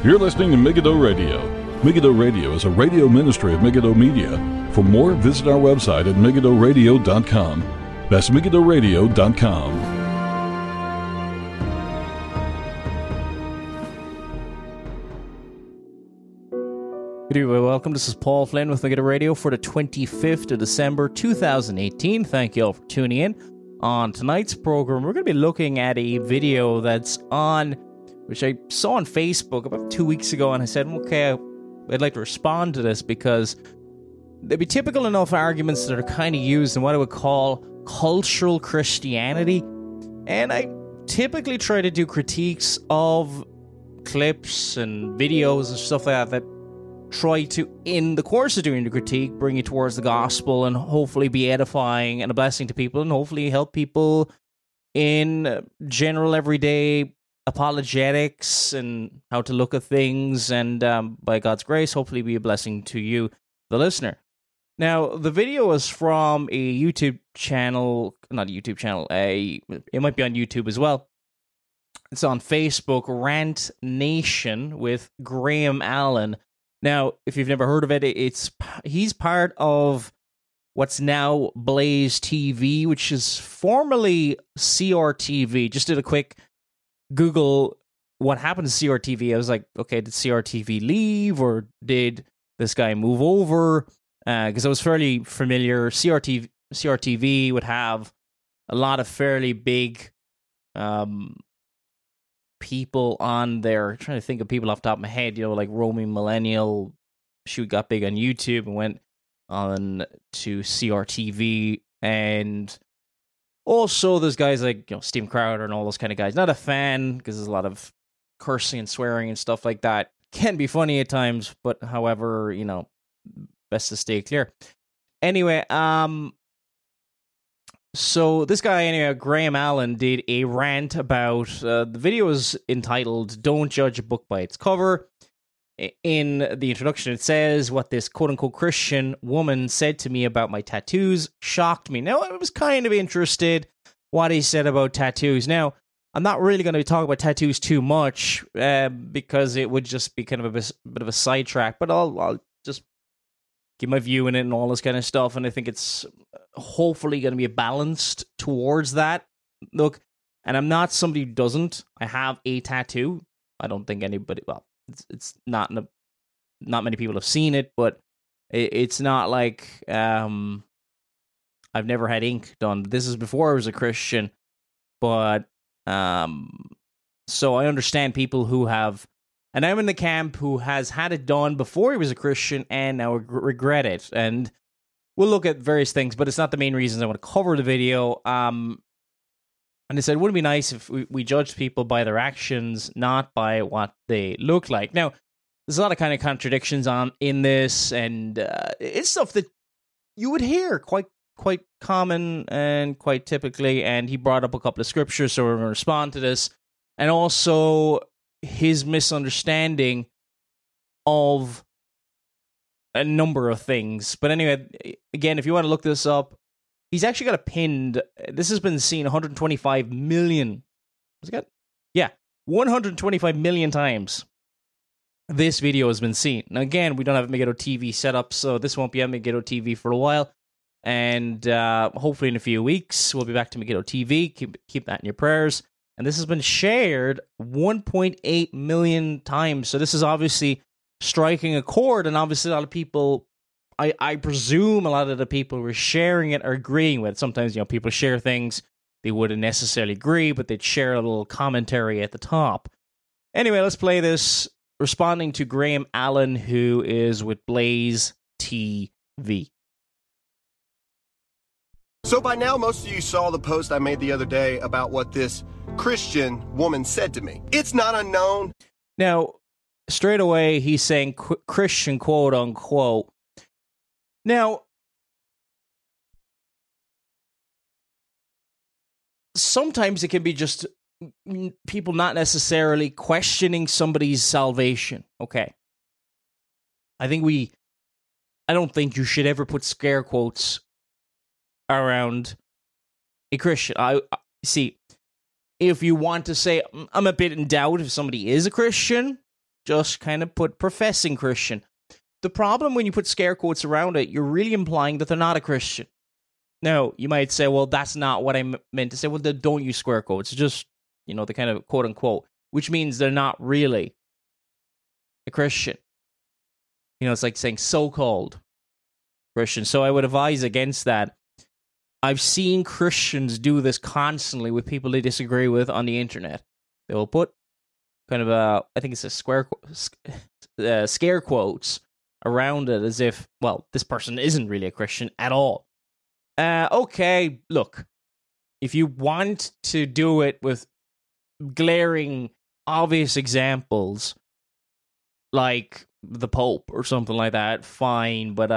You're listening to Megiddo Radio. Megiddo Radio is a radio ministry of Megiddo Media. For more, visit our website at megiddoradio.com. That's megiddoradio.com. Good evening, welcome. This is Paul Flynn with Megiddo Radio for the 25th of December 2018. Thank you all for tuning in. On tonight's program, we're going to be looking at a video that's on, which I saw on Facebook about 2 weeks ago, and I said, okay, I'd like to respond to this because there'd be typical enough arguments that are kind of used in what I would call cultural Christianity. And I typically try to do critiques of clips and videos and stuff like that try to, in the course of doing the critique, bring you towards the gospel and hopefully be edifying and a blessing to people and hopefully help people in general everyday apologetics and how to look at things, and by God's grace, hopefully be a blessing to you, the listener. Now, the video is from a YouTube channel, not a YouTube channel, it might be on YouTube as well. It's on Facebook, Rant Nation with Graham Allen. Now, if you've never heard of it, he's part of what's now Blaze TV, which is formerly CRTV. Just did a quick Google what happened to CRTV. I was like, okay, did CRTV leave or did this guy move over? Because I was fairly familiar. CRTV would have a lot of fairly big people on there. I'm trying to think of people off the top of my head, like Roaming Millennial. She got big on YouTube and went on to CRTV, and also there's guys like Steve Crowder and all those kind of guys. Not a fan because there's a lot of cursing and swearing and stuff like that. Can be funny at times, but however, best to stay clear. Anyway, so this guy, Graham Allen, did a rant about, the video is entitled, "Don't Judge a Book by Its Cover." In the introduction, it says, "What this quote-unquote Christian woman said to me about my tattoos shocked me." Now, I was kind of interested what he said about tattoos. Now, I'm not really going to be talking about tattoos too much, because it would just be kind of a bit of a sidetrack, but I'll just give my view in it and all this kind of stuff, and I think it's hopefully going to be balanced towards that. Look, and I'm not somebody who doesn't. I have a tattoo. I don't think anybody, well, it's not many people have seen it, but it's not like I've never had ink done. This is before I was a Christian, but so I understand people who have, and I'm in the camp who has had it done before he was a Christian and now regret it. And we'll look at various things, but it's not the main reasons I want to cover the video. And they said, wouldn't it be nice if we judged people by their actions, not by what they look like? Now, there's a lot of kind of contradictions in this, and it's stuff that you would hear quite common and quite typically, and he brought up a couple of scriptures, so we're going to respond to this. And also his misunderstanding of a number of things. But anyway, again, if you want to look this up, he's actually got a pinned, this has been seen 125 million, what's it got? Yeah, 125 million times this video has been seen. Now again, we don't have Megiddo TV set up, so this won't be on Megiddo TV for a while. And hopefully in a few weeks, we'll be back to Megiddo TV. Keep that in your prayers. And this has been shared 1.8 million times. So this is obviously striking a chord, and obviously a lot of people, I presume a lot of the people who are sharing it are agreeing with it. Sometimes, people share things they wouldn't necessarily agree, but they'd share a little commentary at the top. Anyway, let's play this, responding to Graham Allen, who is with Blaze TV. So by now, most of you saw the post I made the other day about what this Christian woman said to me. It's not unknown. Now, straight away, he's saying Christian, quote unquote. Now, sometimes it can be just people not necessarily questioning somebody's salvation. Okay. I don't think you should ever put scare quotes around a Christian. I see, if you want to say, I'm a bit in doubt if somebody is a Christian, just kind of put professing Christian. The problem when you put scare quotes around it, you're really implying that they're not a Christian. Now, you might say, well, that's not what I meant to say. Well, then don't use square quotes. Just, the kind of quote unquote, which means they're not really a Christian. It's like saying so-called Christian. So I would advise against that. I've seen Christians do this constantly with people they disagree with on the internet. They will put kind of I think it's a scare quotes around it as if, well, this person isn't really a Christian at all. Okay, look, if you want to do it with glaring, obvious examples, like the Pope or something like that, fine, but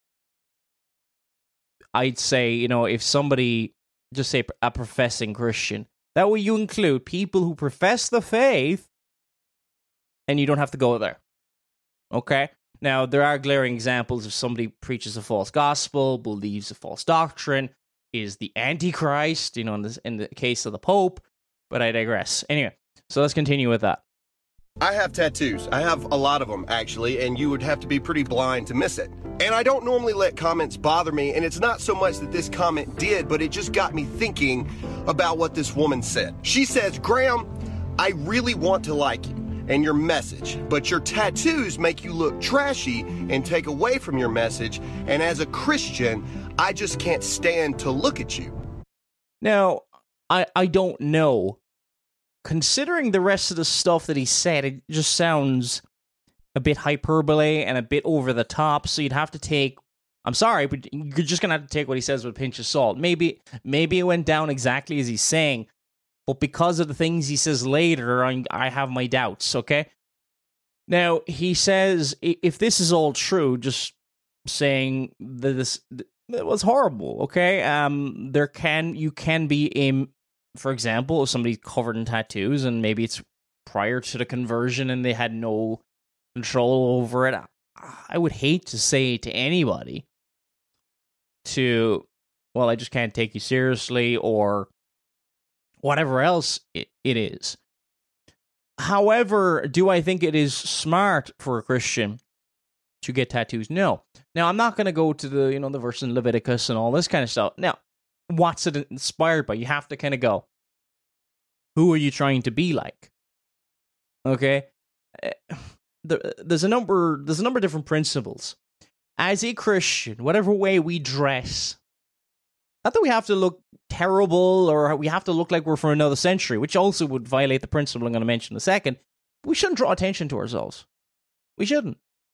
I'd say, if somebody, just say a professing Christian, that way you include people who profess the faith, and you don't have to go there. Okay? Now, there are glaring examples if somebody preaches a false gospel, believes a false doctrine, is the Antichrist, in the case of the Pope, but I digress. Anyway, so let's continue with that. I have tattoos. I have a lot of them, actually, and you would have to be pretty blind to miss it. And I don't normally let comments bother me, and it's not so much that this comment did, but it just got me thinking about what this woman said. She says, Graham, I really want to like you and your message, but your tattoos make you look trashy and take away from your message, and as a Christian, I just can't stand to look at you. Now, I don't know. Considering the rest of the stuff that he said, it just sounds a bit hyperbole and a bit over the top, so you'd have to take, I'm sorry, but you're just going to have to take what he says with a pinch of salt. Maybe it went down exactly as he's saying, but because of the things he says later, I have my doubts, okay? Now, he says, if this is all true, just saying that this was horrible, okay? You can be for example, if somebody's covered in tattoos and maybe it's prior to the conversion and they had no control over it, I would hate to say to anybody well, I just can't take you seriously or whatever else it is. However, do I think it is smart for a Christian to get tattoos? No. Now, I'm not going to go to the verse in Leviticus and all this kind of stuff. Now, what's it inspired by? You have to kind of go, who are you trying to be like? Okay? There's a number of different principles. As a Christian, whatever way we dress, not that we have to look terrible or we have to look like we're from another century, which also would violate the principle I'm going to mention in a second. We shouldn't draw attention to ourselves. We shouldn't.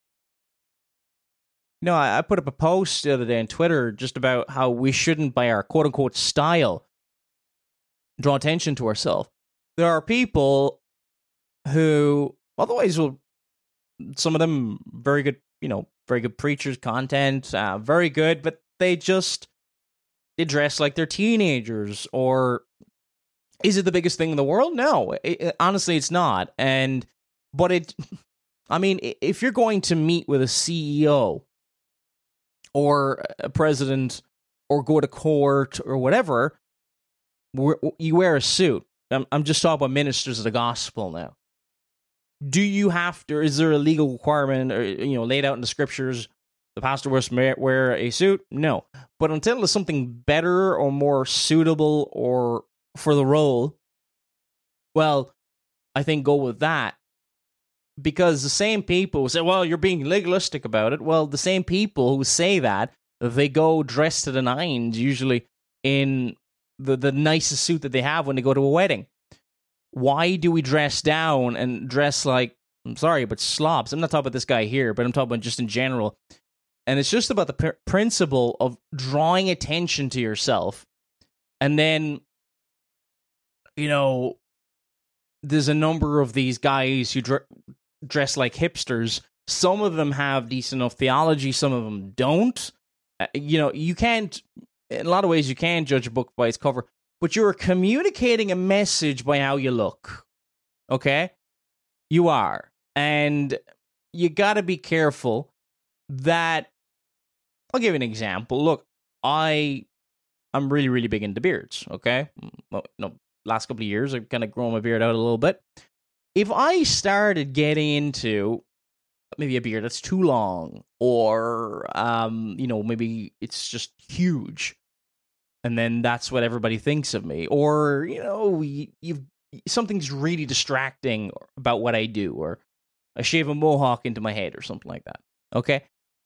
I put up a post the other day on Twitter just about how we shouldn't, by our quote-unquote style, draw attention to ourselves. There are people who, otherwise, some of them very good, very good preachers, content, very good, but they dress like they're teenagers. Or is it the biggest thing in the world? No, honestly, it's not. But if you're going to meet with a CEO or a president or go to court or whatever, you wear a suit. I'm just talking about ministers of the gospel now. Do you have to, is there a legal requirement or, laid out in the scriptures, the pastor must wear a suit? No. But until there's something better or more suitable or for the role, well, I think go with that. Because the same people who say, well, you're being legalistic about it. Well, the same people who say that, they go dressed to the nines, usually in the nicest suit that they have when they go to a wedding. Why do we dress down and dress like, I'm sorry, but slobs? I'm not talking about this guy here, but I'm talking about just in general. And it's just about the principle of drawing attention to yourself. And then, there's a number of these guys who dress like hipsters. Some of them have decent enough theology, some of them don't. You can't, in a lot of ways, you can judge a book by its cover, but you're communicating a message by how you look. Okay? You are. And you gotta be careful that, I'll give you an example. Look, I'm really, really big into beards, okay? Well, last couple of years, I've kind of grown my beard out a little bit. if I started getting into maybe a beard that's too long, or maybe it's just huge, and then that's what everybody thinks of me, or something's really distracting about what I do, or I shave a mohawk into my head or something like that. Okay?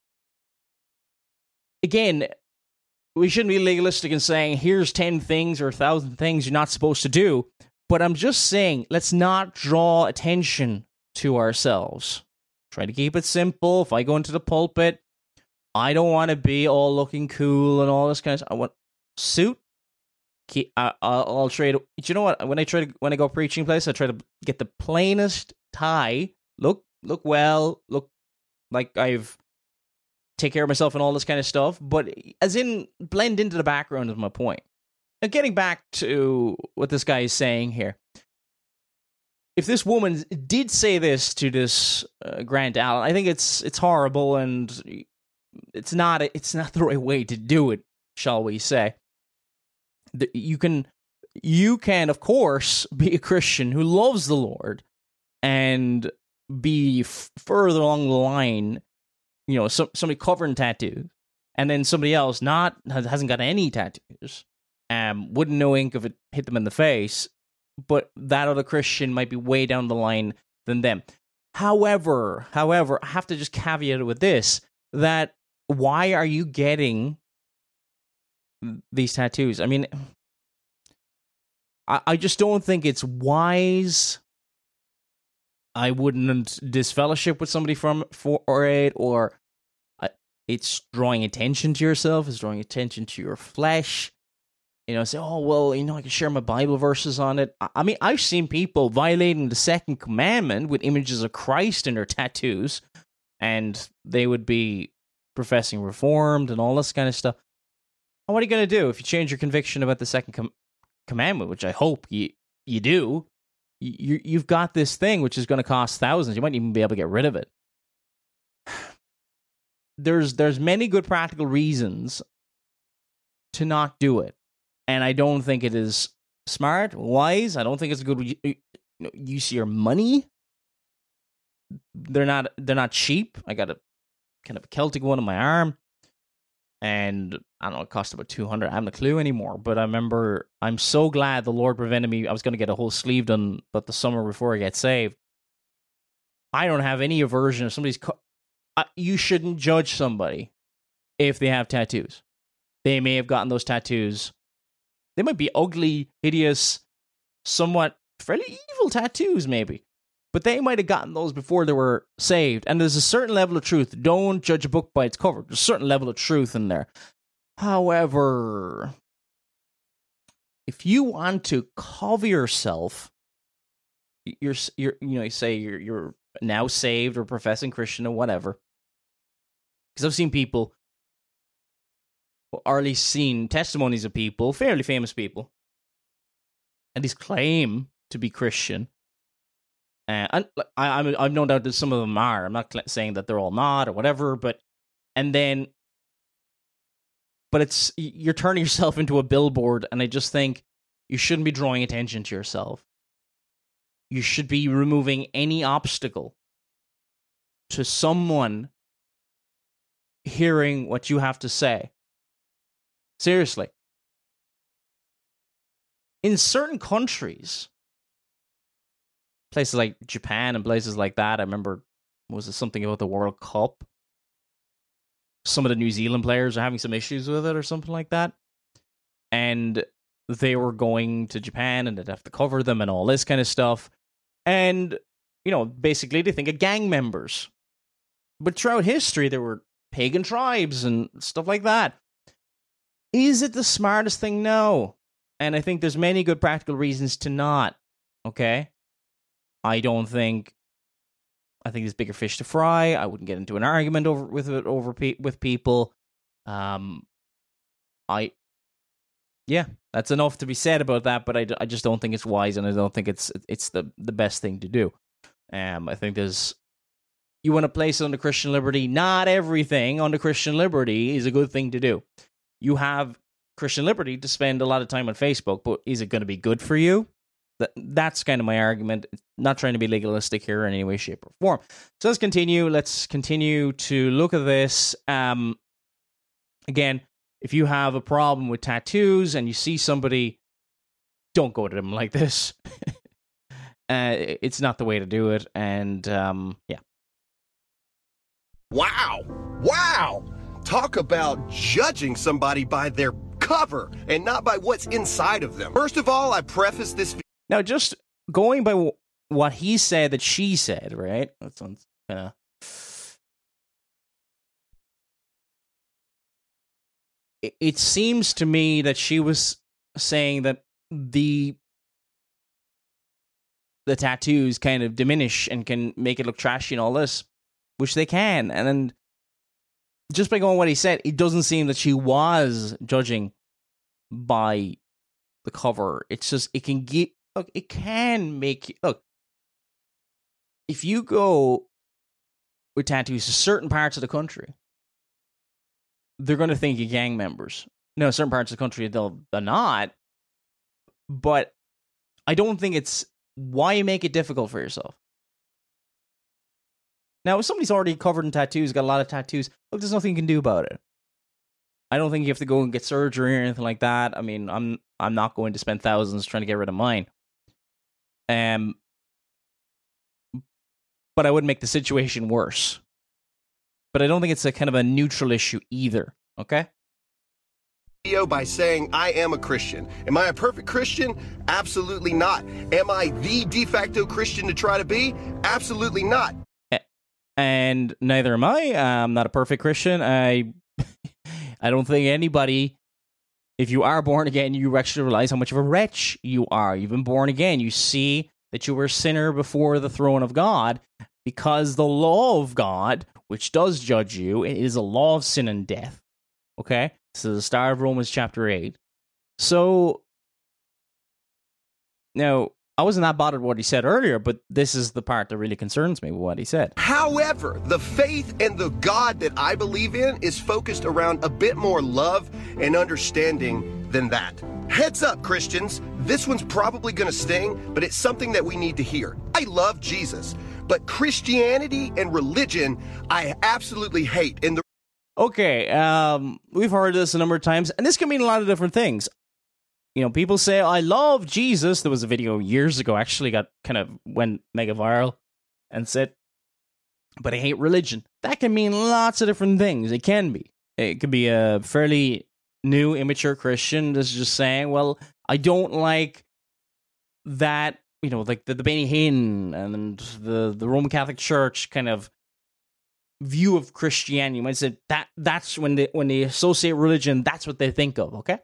Again, we shouldn't be legalistic in saying, here's 10 things or 1,000 things you're not supposed to do, but I'm just saying, let's not draw attention to ourselves. Try to keep it simple. If I go into the pulpit, I don't want to be all looking cool and all this kind of stuff. I want suit. I'll trade. You know what? When I go preaching place, I try to get the plainest tie. Look well. Look like I've take care of myself and all this kind of stuff. But as in blend into the background is my point. Now, getting back to what this guy is saying here. If this woman did say this to this Grant Allen, I think it's horrible, and it's not the right way to do it, shall we say. You can of course be a Christian who loves the Lord and be further along the line, somebody covered in tattoos, and then somebody else hasn't got any tattoos, wouldn't know ink if it hit them in the face, but that other Christian might be way down the line than them. However, I have to just caveat it with this, that why are you getting these tattoos? I mean, I just don't think it's wise. I wouldn't disfellowship with somebody for it, or it's drawing attention to yourself, it's drawing attention to your flesh. Say, oh, well, I can share my Bible verses on it. I mean, I've seen people violating the second commandment with images of Christ in their tattoos, and they would be professing Reformed and all this kind of stuff. And what are you going to do if you change your conviction about the second commandment, which I hope you do? You've got this thing which is going to cost thousands. You might even be able to get rid of it. There's many good practical reasons to not do it. And I don't think it is smart, wise. I don't think it's a good use of your money. They're not cheap. I got a kind of a Celtic one on my arm, and I don't know, it cost about $200. I haven't a clue anymore. But I remember, I'm so glad the Lord prevented me. I was going to get a whole sleeve done, but the summer before I get saved. I don't have any aversion if somebody's. You shouldn't judge somebody if they have tattoos. They may have gotten those tattoos. They might be ugly, hideous, somewhat fairly evil tattoos, maybe. But they might have gotten those before they were saved. And there's a certain level of truth. Don't judge a book by its cover. There's a certain level of truth in there. However, if you want to cover yourself, you say you're now saved or professing Christian or whatever. Because I've seen people, or at least seen testimonies of people, fairly famous people, and these claim to be Christian. And I've no doubt that some of them are. I'm not saying that they're all not or whatever, but it's, you're turning yourself into a billboard, and I just think you shouldn't be drawing attention to yourself. You should be removing any obstacle to someone hearing what you have to say. Seriously. In certain countries, places like Japan and places like that, I remember, was it something about the World Cup? Some of the New Zealand players are having some issues with it or something like that. And they were going to Japan and they'd have to cover them and all this kind of stuff. And, basically they think of gang members. But throughout history, there were pagan tribes and stuff like that. Is it the smartest thing? No. And I think there's many good practical reasons to not. Okay? I think there's bigger fish to fry. I wouldn't get into an argument with people. That's enough to be said about that, but I just don't think it's wise, and I don't think it's the best thing to do. I think you want to place it under Christian liberty. Not everything under Christian liberty is a good thing to do. You have Christian liberty to spend a lot of time on Facebook, but is it going to be good for you? That's kind of my argument. Not trying to be legalistic here in any way, shape, or form. So let's continue. Let's continue to look at this. Again, if you have a problem with tattoos and you see somebody, don't go to them like this. It's not the way to do it. And yeah. Wow. Talk about judging somebody by their cover and not by what's inside of them. First of all, I preface this. Now, just going by what he said that she said, right? That sounds kind of. It seems to me that she was saying that the tattoos kind of diminish and can make it look trashy and all this, which they can. And then just by going what he said, it doesn't seem that she was judging by the cover. It's just, it can get, look, it can make you, look, if you go with tattoos to certain parts of the country, they're going to think you're gang members. No, certain parts of the country, they're not. But I don't think it's why make it difficult for yourself. Now, if somebody's already covered in tattoos, got a lot of tattoos, look, there's nothing you can do about it. I don't think you have to go and get surgery or anything like that. I mean, I'm not going to spend thousands trying to get rid of mine. But I would make the situation worse. But I don't think it's a kind of a neutral issue either, okay? By saying I am a Christian. Am I a perfect Christian? Absolutely not. Am I the de facto Christian to try to be? Absolutely not. And neither am I. I'm not a perfect Christian. I don't think anybody, if you are born again, you actually realize how much of a wretch you are. You've been born again. You see that you were a sinner before the throne of God, because the law of God, which does judge you, it is a law of sin and death. Okay? This is the start of Romans chapter 8. So, now, I wasn't that bothered with what he said earlier, but this is the part that really concerns me with what he said. However, the faith and the God that I believe in is focused around a bit more love and understanding than that. Heads up, Christians. This one's probably going to sting, but it's something that we need to hear. I love Jesus, but Christianity and religion, I absolutely hate. Okay, we've heard this a number of times, and this can mean a lot of different things. You know, people say, I love Jesus. There was a video years ago, actually went mega viral, and said, but I hate religion. That can mean lots of different things. It can be. It could be a fairly new, immature Christian that's just saying, well, I don't like that, you know, like the Benny Hinn and the Roman Catholic Church kind of view of Christianity. You might say that's when they associate religion, that's what they think of, okay?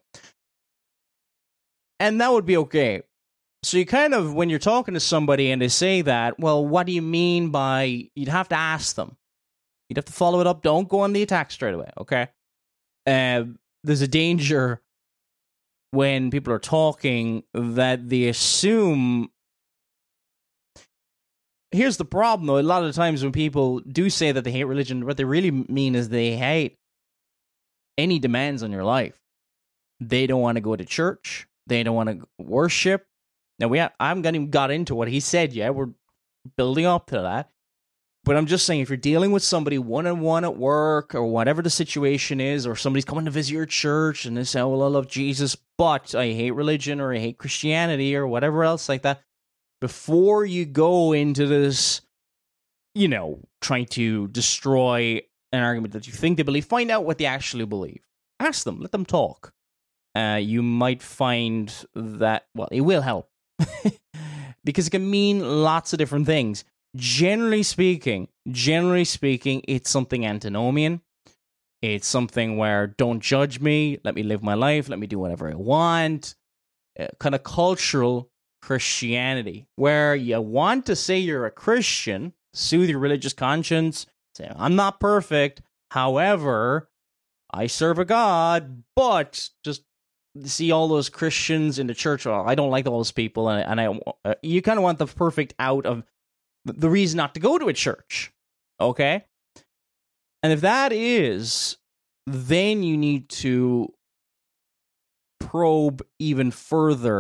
And that would be okay. So you kind of, when you're talking to somebody and they say that, well, what do you mean by, you'd have to ask them. You'd have to follow it up. Don't go on the attack straight away, okay? There's a danger when people are talking that they assume. Here's the problem, though. A lot of the times when people do say that they hate religion, what they really mean is they hate any demands on your life. They don't want to go to church. They don't want to worship. Now, I haven't got into what he said yet. We're building up to that. But I'm just saying, if you're dealing with somebody one-on-one at work or whatever the situation is, or somebody's coming to visit your church and they say, oh, well, I love Jesus, but I hate religion or I hate Christianity or whatever else like that, before you go into this, you know, trying to destroy an argument that you think they believe, find out what they actually believe. Ask them. Let them talk. You might find that, well, it will help. Because it can mean lots of different things. Generally speaking, it's something antinomian. It's something where, don't judge me, let me live my life, let me do whatever I want. Kind of cultural Christianity, where you want to say you're a Christian, soothe your religious conscience, say, I'm not perfect, however, I serve a God, but just see all those Christians in the church, I don't like those people, and you kind of want the perfect out of the reason not to go to a church, okay? And if that is, then you need to probe even further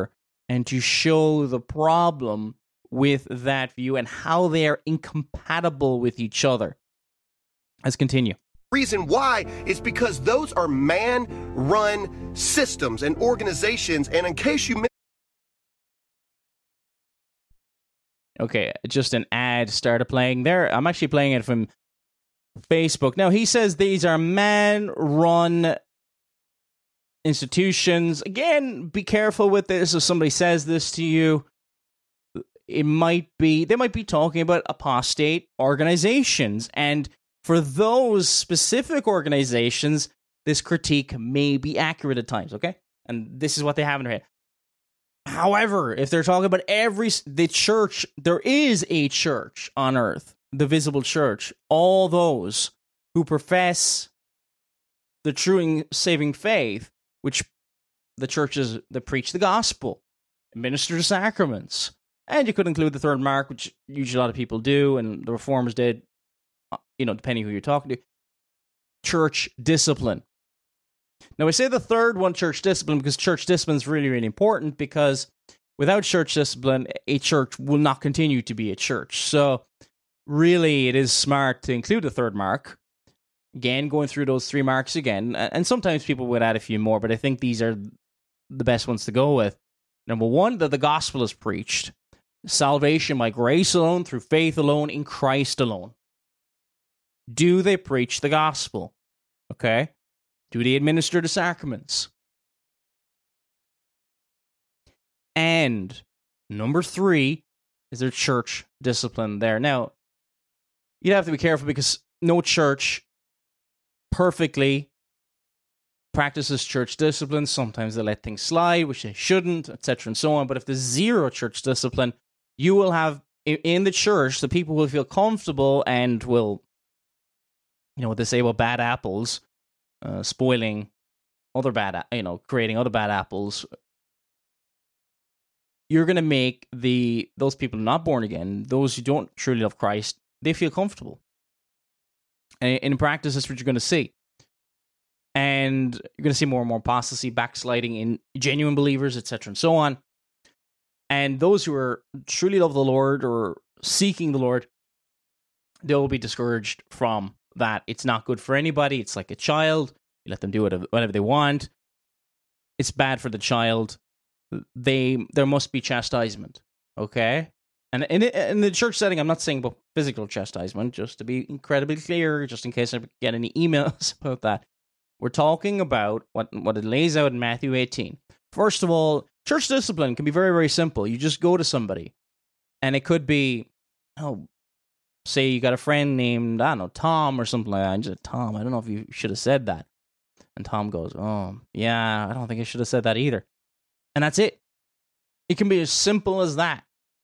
and to show the problem with that view and how they are incompatible with each other. Let's continue. Reason why is because those are man-run systems and organizations, and in case you Okay, just an ad started playing there. I'm actually playing it from Facebook. Now, he says these are man-run institutions. Again, be careful with this. If somebody says this to you, they might be talking about apostate organizations. And for those specific organizations, this critique may be accurate at times, okay? And this is what they have in their head. However, if they're talking about the church, there is a church on earth, the visible church. All those who profess the true and saving faith, which the churches that preach the gospel, minister the sacraments, and you could include the third mark, which usually a lot of people do, and the Reformers did, depending who you're talking to. Church discipline. Now, I say the third one, church discipline, because church discipline is really, really important, because without church discipline, a church will not continue to be a church. So, really, it is smart to include the third mark. Again, going through those 3 marks again, and sometimes people would add a few more, but I think these are the best ones to go with. Number 1, that the gospel is preached. Salvation by grace alone, through faith alone, in Christ alone. Do they preach the gospel? Okay? Do they administer the sacraments? And number 3, is there church discipline there? Now, you'd have to be careful, because no church perfectly practices church discipline. Sometimes they let things slide, which they shouldn't, etc. and so on. But if there's zero church discipline, you will have in the church, the people will feel comfortable and will, what they say about bad apples, spoiling other creating other bad apples. You're going to make those people not born again, those who don't truly love Christ, they feel comfortable. And in practice, that's what you're going to see. And you're going to see more and more apostasy, backsliding in genuine believers, etc. and so on. And those who are truly love the Lord or seeking the Lord, they will be discouraged from that. It's not good for anybody. It's like a child. You let them do whatever they want. It's bad for the child. There must be chastisement, okay? And in the church setting, I'm not saying about physical chastisement, just to be incredibly clear, just in case I get any emails about that. We're talking about what it lays out in Matthew 18. First of all, church discipline can be very, very simple. You just go to somebody, and it could be, say you got a friend named, I don't know, Tom or something like that. And just, Tom, I don't know if you should have said that. And Tom goes, oh, yeah, I don't think I should have said that either. And that's it. It can be as simple as that.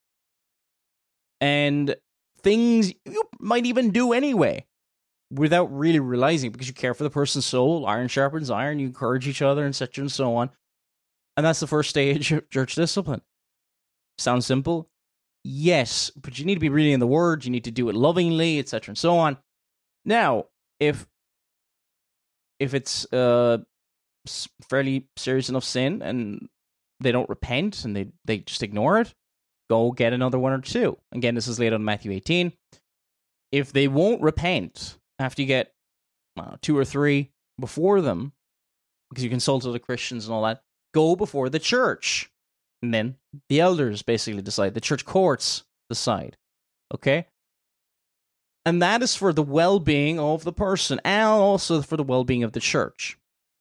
And things you might even do anyway without really realizing, because you care for the person's soul. Iron sharpens iron. You encourage each other, etc. and so on. And that's the first stage of church discipline. Sounds simple? Yes, but you need to be reading the Word. You need to do it lovingly, etc. and so on. Now, if it's fairly serious enough sin and they don't repent and they just ignore it, go get another 1 or 2. Again, this is laid out in Matthew 18. If they won't repent after you get 2 or 3 before them, because you consulted the Christians and all that, go before the church. And then the elders basically decide. The church courts decide. Okay? And that is for the well-being of the person and also for the well-being of the church.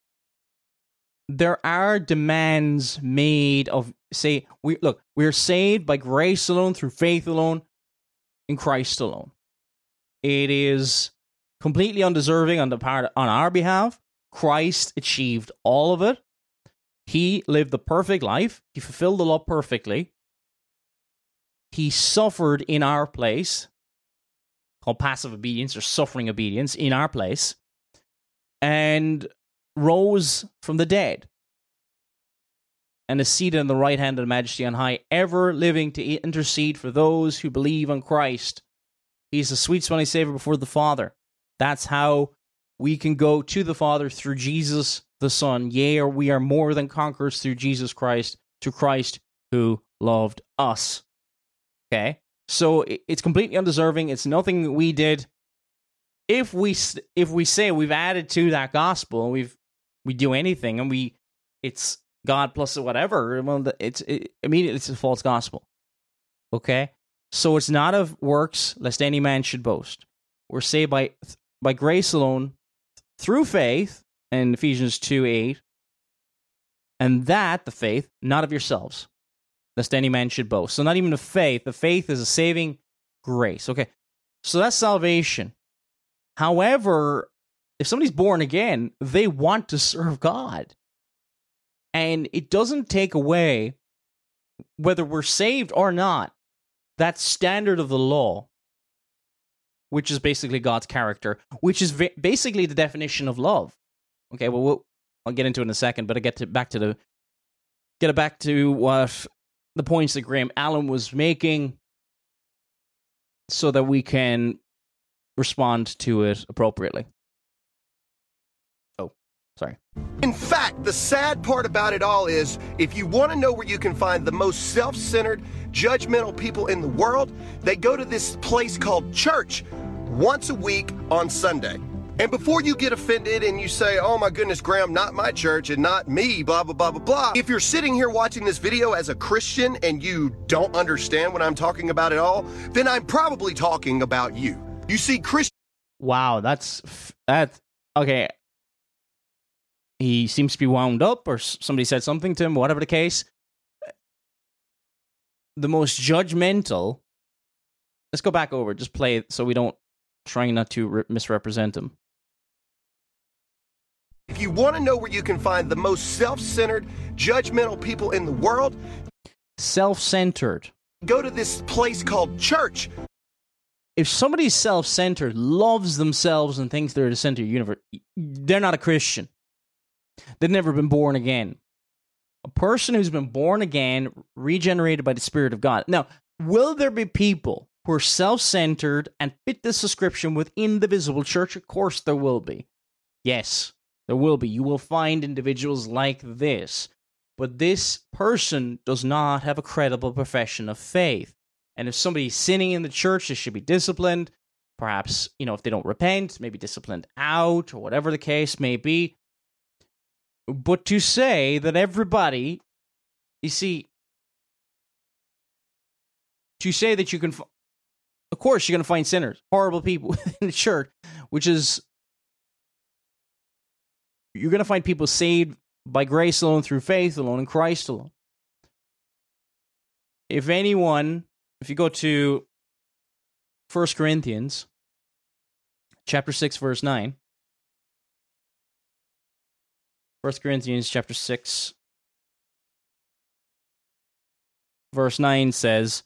There are demands made of, say, we're saved by grace alone, through faith alone, in Christ alone. It is completely undeserving on our behalf. Christ achieved all of it. He lived the perfect life. He fulfilled the law perfectly. He suffered in our place, called passive obedience or suffering obedience, in our place, and rose from the dead, and is seated on the right hand of the Majesty on high, ever living to intercede for those who believe on Christ. He's a sweet-smelling Savior before the Father. That's how we can go to the Father through Jesus the Son. Yea, or we are more than conquerors through Jesus Christ, to Christ who loved us. Okay? So it's completely undeserving. It's nothing that we did. If we say we've added to that gospel, we do anything, and it's God plus whatever, well, immediately it's a false gospel. Okay? So it's not of works, lest any man should boast. We're saved by grace alone, through faith, in Ephesians 2:8, and that, the faith, not of yourselves, lest any man should boast. So not even the faith. The faith is a saving grace. Okay, so that's salvation. However, if somebody's born again, they want to serve God. And it doesn't take away, whether we're saved or not, that standard of the law, which is basically God's character, which is basically the definition of love. Okay, well, I'll get into it in a second, but I get back to what the points that Graham Allen was making, so that we can respond to it appropriately. Oh, sorry. In fact, the sad part about it all is, if you want to know where you can find the most self-centered, judgmental people in the world, they go to this place called church once a week on Sunday. And before you get offended and you say, oh my goodness, Graham, not my church and not me, blah, blah, blah, blah, blah. If you're sitting here watching this video as a Christian and you don't understand what I'm talking about at all, then I'm probably talking about you. You see, Christian. Wow, that's okay. He seems to be wound up, or somebody said something to him, whatever the case. The most judgmental. Let's go back over, just play it so we don't, trying not to misrepresent him. If you want to know where you can find the most self-centered, judgmental people in the world, self-centered, go to this place called church. If somebody's self-centered, loves themselves and thinks they're the center of the universe, they're not a Christian. They've never been born again. A person who's been born again, regenerated by the Spirit of God. Now, will there be people who are self-centered and fit this description within the visible church? Of course there will be. Yes, there will be. You will find individuals like this. But this person does not have a credible profession of faith. And if somebody's sinning in the church, they should be disciplined. Perhaps, if they don't repent, maybe disciplined out, or whatever the case may be. But to say that everybody, you see, to say that you can, of course you're going to find sinners, horrible people in the church, which is, you're going to find people saved by grace alone, through faith alone, in Christ alone. If you go to 1 Corinthians, chapter 6, verse 9, 1 Corinthians chapter 6, verse 9 says,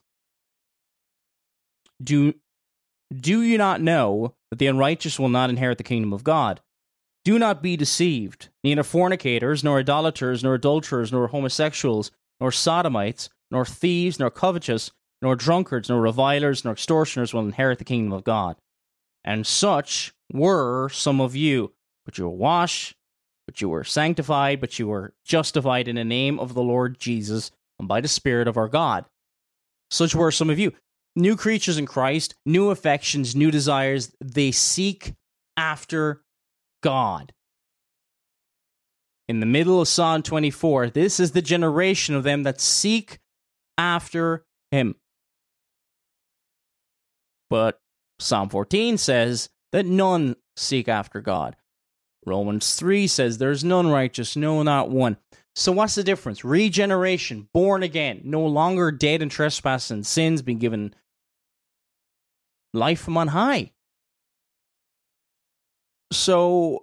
Do you not know that the unrighteous will not inherit the kingdom of God? Do not be deceived. Neither fornicators, nor idolaters, nor adulterers, nor homosexuals, nor sodomites, nor thieves, nor covetous, nor drunkards, nor revilers, nor extortioners will inherit the kingdom of God. And such were some of you. But you were washed, but you were sanctified, but you were justified in the name of the Lord Jesus and by the Spirit of our God. Such were some of you. New creatures in Christ, new affections, new desires. They seek after God. In the middle of Psalm 24, this is the generation of them that seek after Him. But Psalm 14 says that none seek after God. Romans 3 says there's none righteous, no, not one. So what's the difference? Regeneration, born again, no longer dead in trespass and sins, being given life from on high. So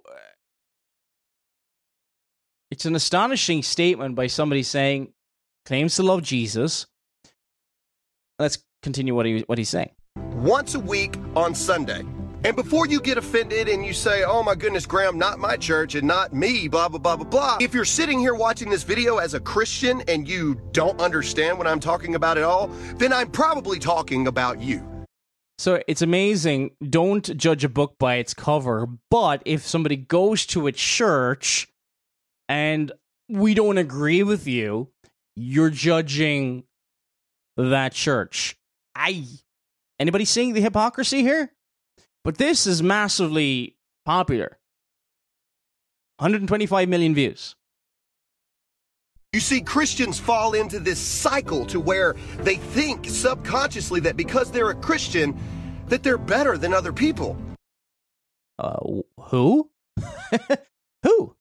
it's an astonishing statement by somebody saying, claims to love Jesus. Let's continue what he's saying. Once a week on Sunday. And before you get offended and you say, oh my goodness, Graham, not my church and not me, blah, blah, blah, blah, blah. If you're sitting here watching this video as a Christian and you don't understand what I'm talking about at all, then I'm probably talking about you. So it's amazing. Don't judge a book by its cover. But if somebody goes to a church and we don't agree with you, you're judging that church. Anybody seeing the hypocrisy here? But this is massively popular. 125 million views. You see, Christians fall into this cycle to where they think subconsciously that because they're a Christian, that they're better than other people. Who? Who?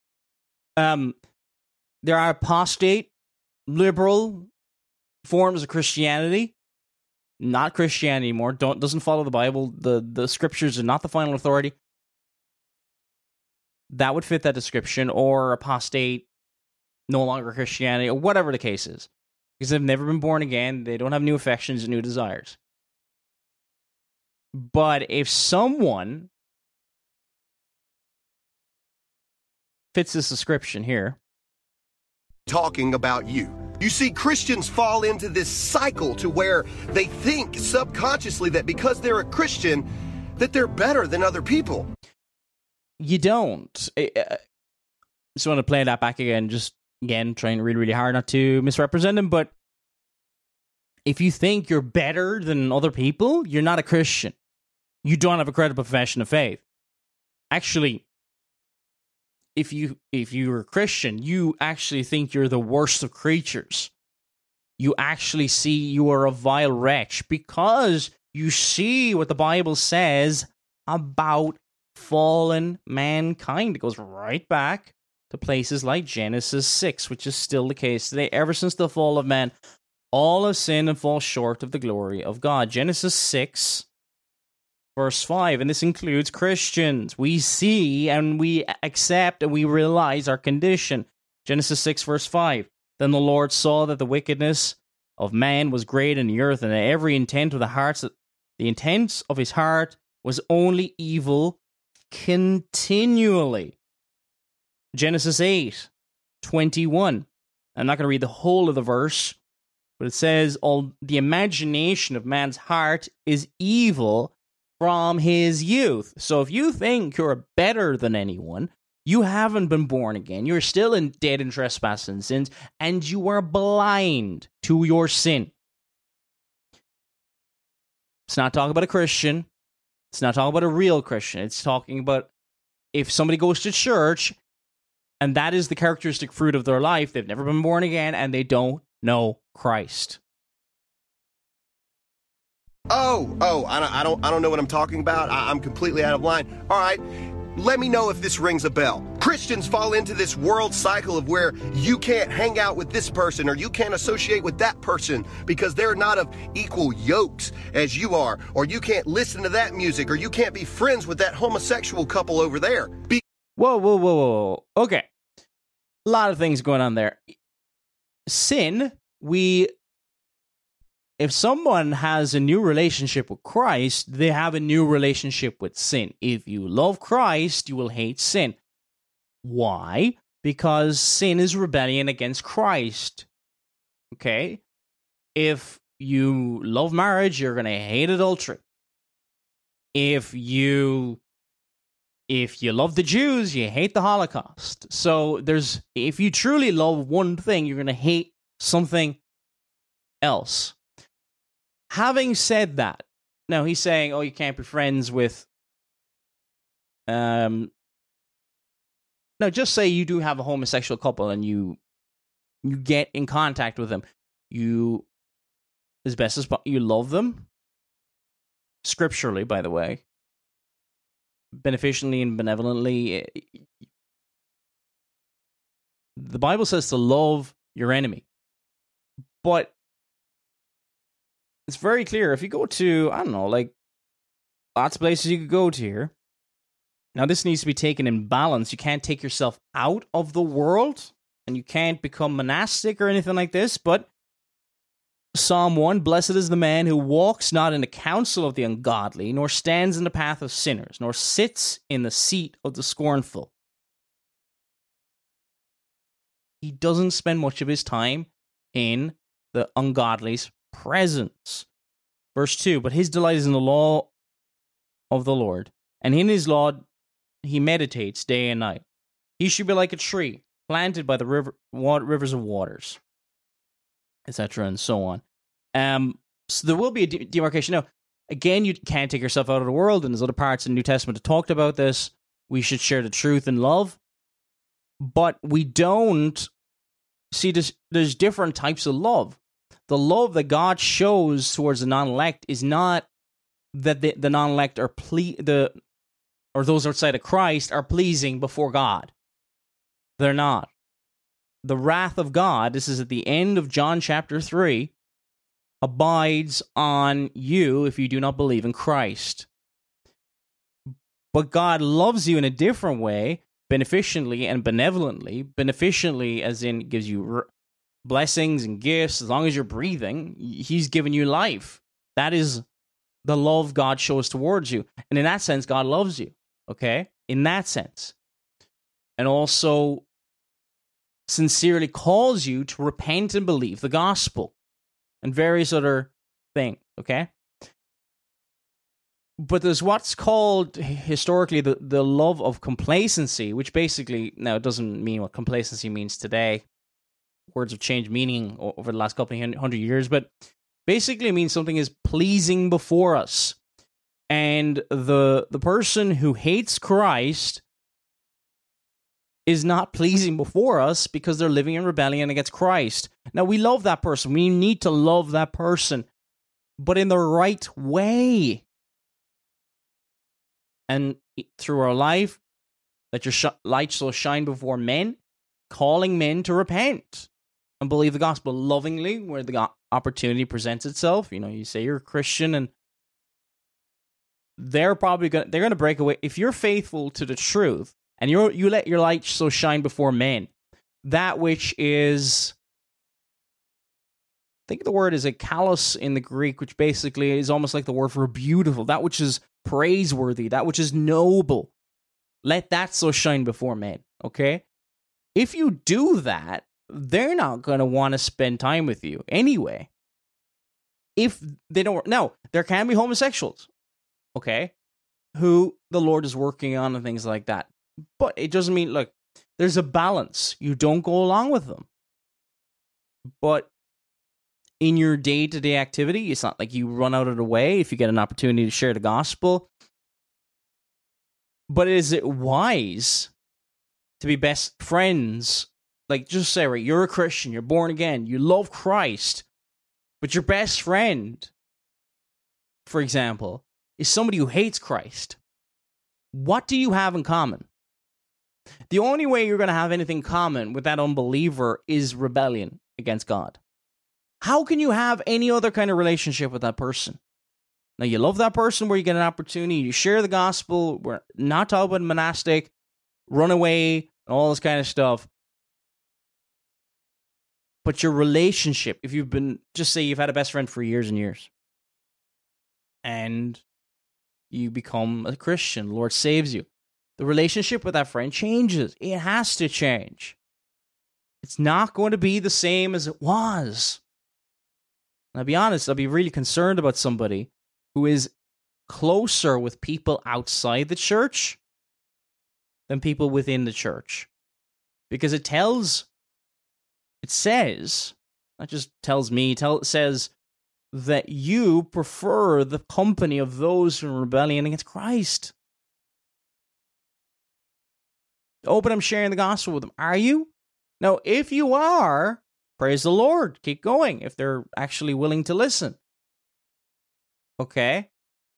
There are apostate, liberal forms of Christianity. Not Christianity anymore. Doesn't follow the Bible. The scriptures are not the final authority. That would fit that description. Or apostate, no longer Christianity, or whatever the case is. Because they've never been born again. They don't have new affections and new desires. But if someone fits this description here, talking about you. You see, Christians fall into this cycle to where they think subconsciously that because they're a Christian, that they're better than other people. You don't. I just want to play that back again, trying really, really hard not to misrepresent him, but if you think you're better than other people, you're not a Christian. You don't have a credible profession of faith. Actually, if you're a Christian, you actually think you're the worst of creatures. You actually see you are a vile wretch because you see what the Bible says about fallen mankind. It goes right back to places like Genesis 6, which is still the case today. Ever since the fall of man, all have sinned and fall short of the glory of God. Genesis 6, verse 5, and this includes Christians. We see and we accept and we realize our condition. Genesis 6, verse 5. Then the Lord saw that the wickedness of man was great in the earth, and that every intent of the intent of his heart was only evil continually. Genesis 8, 21. I'm not going to read the whole of the verse, but it says, all the imagination of man's heart is evil from his youth. So if you think you're better than anyone, you haven't been born again. You're still dead in trespass and sins, and you are blind to your sin. It's not talking about a Christian. It's not talking about a real Christian. It's talking about if somebody goes to church, and that is the characteristic fruit of their life, they've never been born again, and they don't know Christ. I don't know what I'm talking about. I'm completely out of line. All right, let me know if this rings a bell. Christians fall into this world cycle of where you can't hang out with this person or you can't associate with that person because they're not of equal yokes as you are, or you can't listen to that music, or you can't be friends with that homosexual couple over there. Whoa. Okay. A lot of things going on there. Sin, if someone has a new relationship with Christ, they have a new relationship with sin. If you love Christ, you will hate sin. Why? Because sin is rebellion against Christ. Okay? If you love marriage, you're going to hate adultery. If you love the Jews, you hate the Holocaust. So if you truly love one thing, you're going to hate something else. Having said that, now he's saying, you can't be friends with, no, just say you do have a homosexual couple and you get in contact with them. You, as best as you love them, scripturally, by the way, beneficially and benevolently. The Bible says to love your enemy. But it's very clear. If you go to, I don't know, like lots of places you could go to here. Now, this needs to be taken in balance. You can't take yourself out of the world, and you can't become monastic or anything like this. But Psalm 1, blessed is the man who walks not in the counsel of the ungodly, nor stands in the path of sinners, nor sits in the seat of the scornful. He doesn't spend much of his time in the ungodly's presence. Verse 2, but his delight is in the law of the Lord, and in his law he meditates day and night. He should be like a tree planted by the rivers of waters, etc., and so on. So there will be a demarcation. Now, again, you can't take yourself out of the world, and there's other parts in the New Testament that talked about this. We should share the truth in love, but we don't see this. There's different types of love. The love that God shows towards the non-elect is not that the non-elect are or those outside of Christ are pleasing before God. They're not. The wrath of God, this is at the end of John chapter 3, abides on you if you do not believe in Christ. But God loves you in a different way, beneficially and benevolently. Beneficially, as in gives you blessings and gifts. As long as you're breathing, He's given you life. That is the love God shows towards you. And in that sense, God loves you. Okay? In that sense. And also sincerely calls you to repent and believe the gospel and various other things. Okay? But there's what's called historically the love of complacency, which basically, now it doesn't mean what complacency means today. Words have changed meaning over the last couple of hundred years, but basically it means something is pleasing before us. And the person who hates Christ is not pleasing before us because they're living in rebellion against Christ. Now, we love that person. We need to love that person, but in the right way. And through our life, let your light so shine before men, calling men to repent and believe the gospel lovingly where the opportunity presents itself. You know, you say you're a Christian, and they're going to break away. If you're faithful to the truth and you let your light so shine before men, that which is, I think the word is a kalos in the Greek, which basically is almost like the word for beautiful, that which is praiseworthy, that which is noble. Let that so shine before men, okay? If you do that, they're not going to want to spend time with you anyway. If they don't, now, there can be homosexuals, okay, who the Lord is working on and things like that. But it doesn't mean, look, there's a balance. You don't go along with them. But in your day-to-day activity, it's not like you run out of the way if you get an opportunity to share the gospel. But is it wise to be best friends? Like, just say, right, you're a Christian, you're born again, you love Christ, but your best friend, for example, is somebody who hates Christ. What do you have in common? The only way you're going to have anything common with that unbeliever is rebellion against God. How can you have any other kind of relationship with that person? Now, you love that person where you get an opportunity, you share the gospel, we're not talking about monastic, run away, and all this kind of stuff. But your relationship, if you've been, just say you've had a best friend for years and years, and you become a Christian, the Lord saves you, the relationship with that friend changes. It has to change. It's not going to be the same as it was. And I'll be honest, I'll be really concerned about somebody who is closer with people outside the church than people within the church. Because it says, not just tells me, it says that you prefer the company of those who are in rebellion against Christ. Oh, but I'm sharing the gospel with them. Are you? Now, if you are, praise the Lord. Keep going if they're actually willing to listen. Okay?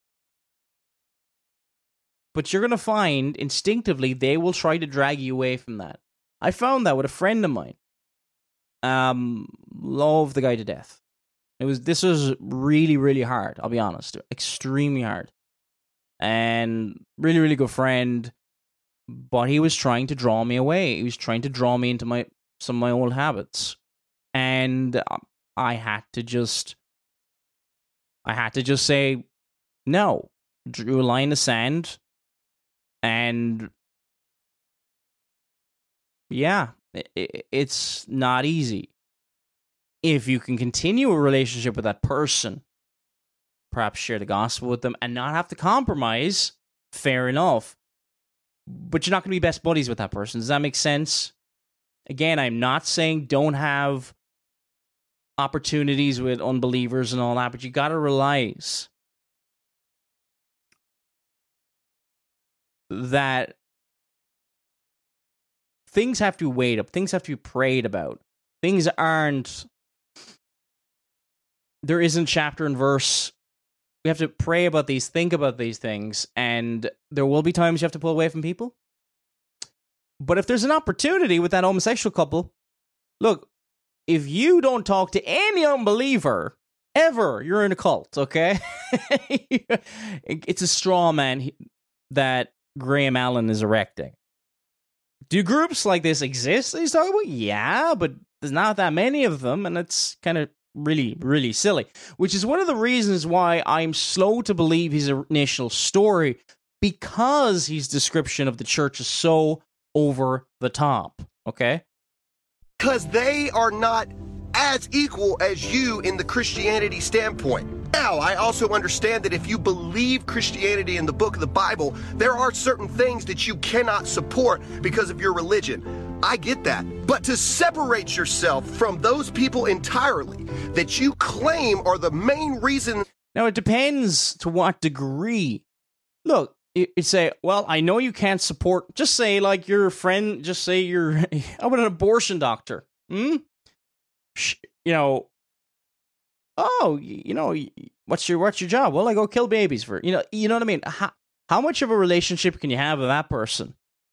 But you're going to find instinctively they will try to drag you away from that. I found that with a friend of mine. Love the guy to death. This was really, really hard, I'll be honest. Extremely hard. And really, really good friend. But he was trying to draw me away. He was trying to draw me into some of my old habits. And I had to just say no. Drew a line in the sand. And yeah, it's not easy. If you can continue a relationship with that person, perhaps share the gospel with them and not have to compromise, fair enough. But you're not going to be best buddies with that person. Does that make sense? Again, I'm not saying don't have opportunities with unbelievers and all that, but you got to realize that things have to be weighed up, things have to be prayed about. Things aren't, there isn't chapter and verse. We have to pray about these, think about these things, and there will be times you have to pull away from people. But if there's an opportunity with that homosexual couple, look, if you don't talk to any unbeliever ever, you're in a cult, okay? It's a straw man that Graham Allen is erecting. Do groups like this exist that he's talking about? Yeah, but there's not that many of them, and it's kind of really, really silly. Which is one of the reasons why I'm slow to believe his initial story, because his description of the church is so over the top, okay? Because they are not as equal as you in the Christianity standpoint. Now, I also understand that if you believe Christianity in the book of the Bible, there are certain things that you cannot support because of your religion. I get that. But to separate yourself from those people entirely that you claim are the main reason... Now, it depends to what degree. Look, it's say, well, I know you can't support... Just say, like, your friend... Just say you're... How about an abortion doctor? You know... Oh, you know, what's your job? Well, I go kill babies for, you know what I mean? How much of a relationship can you have with that person?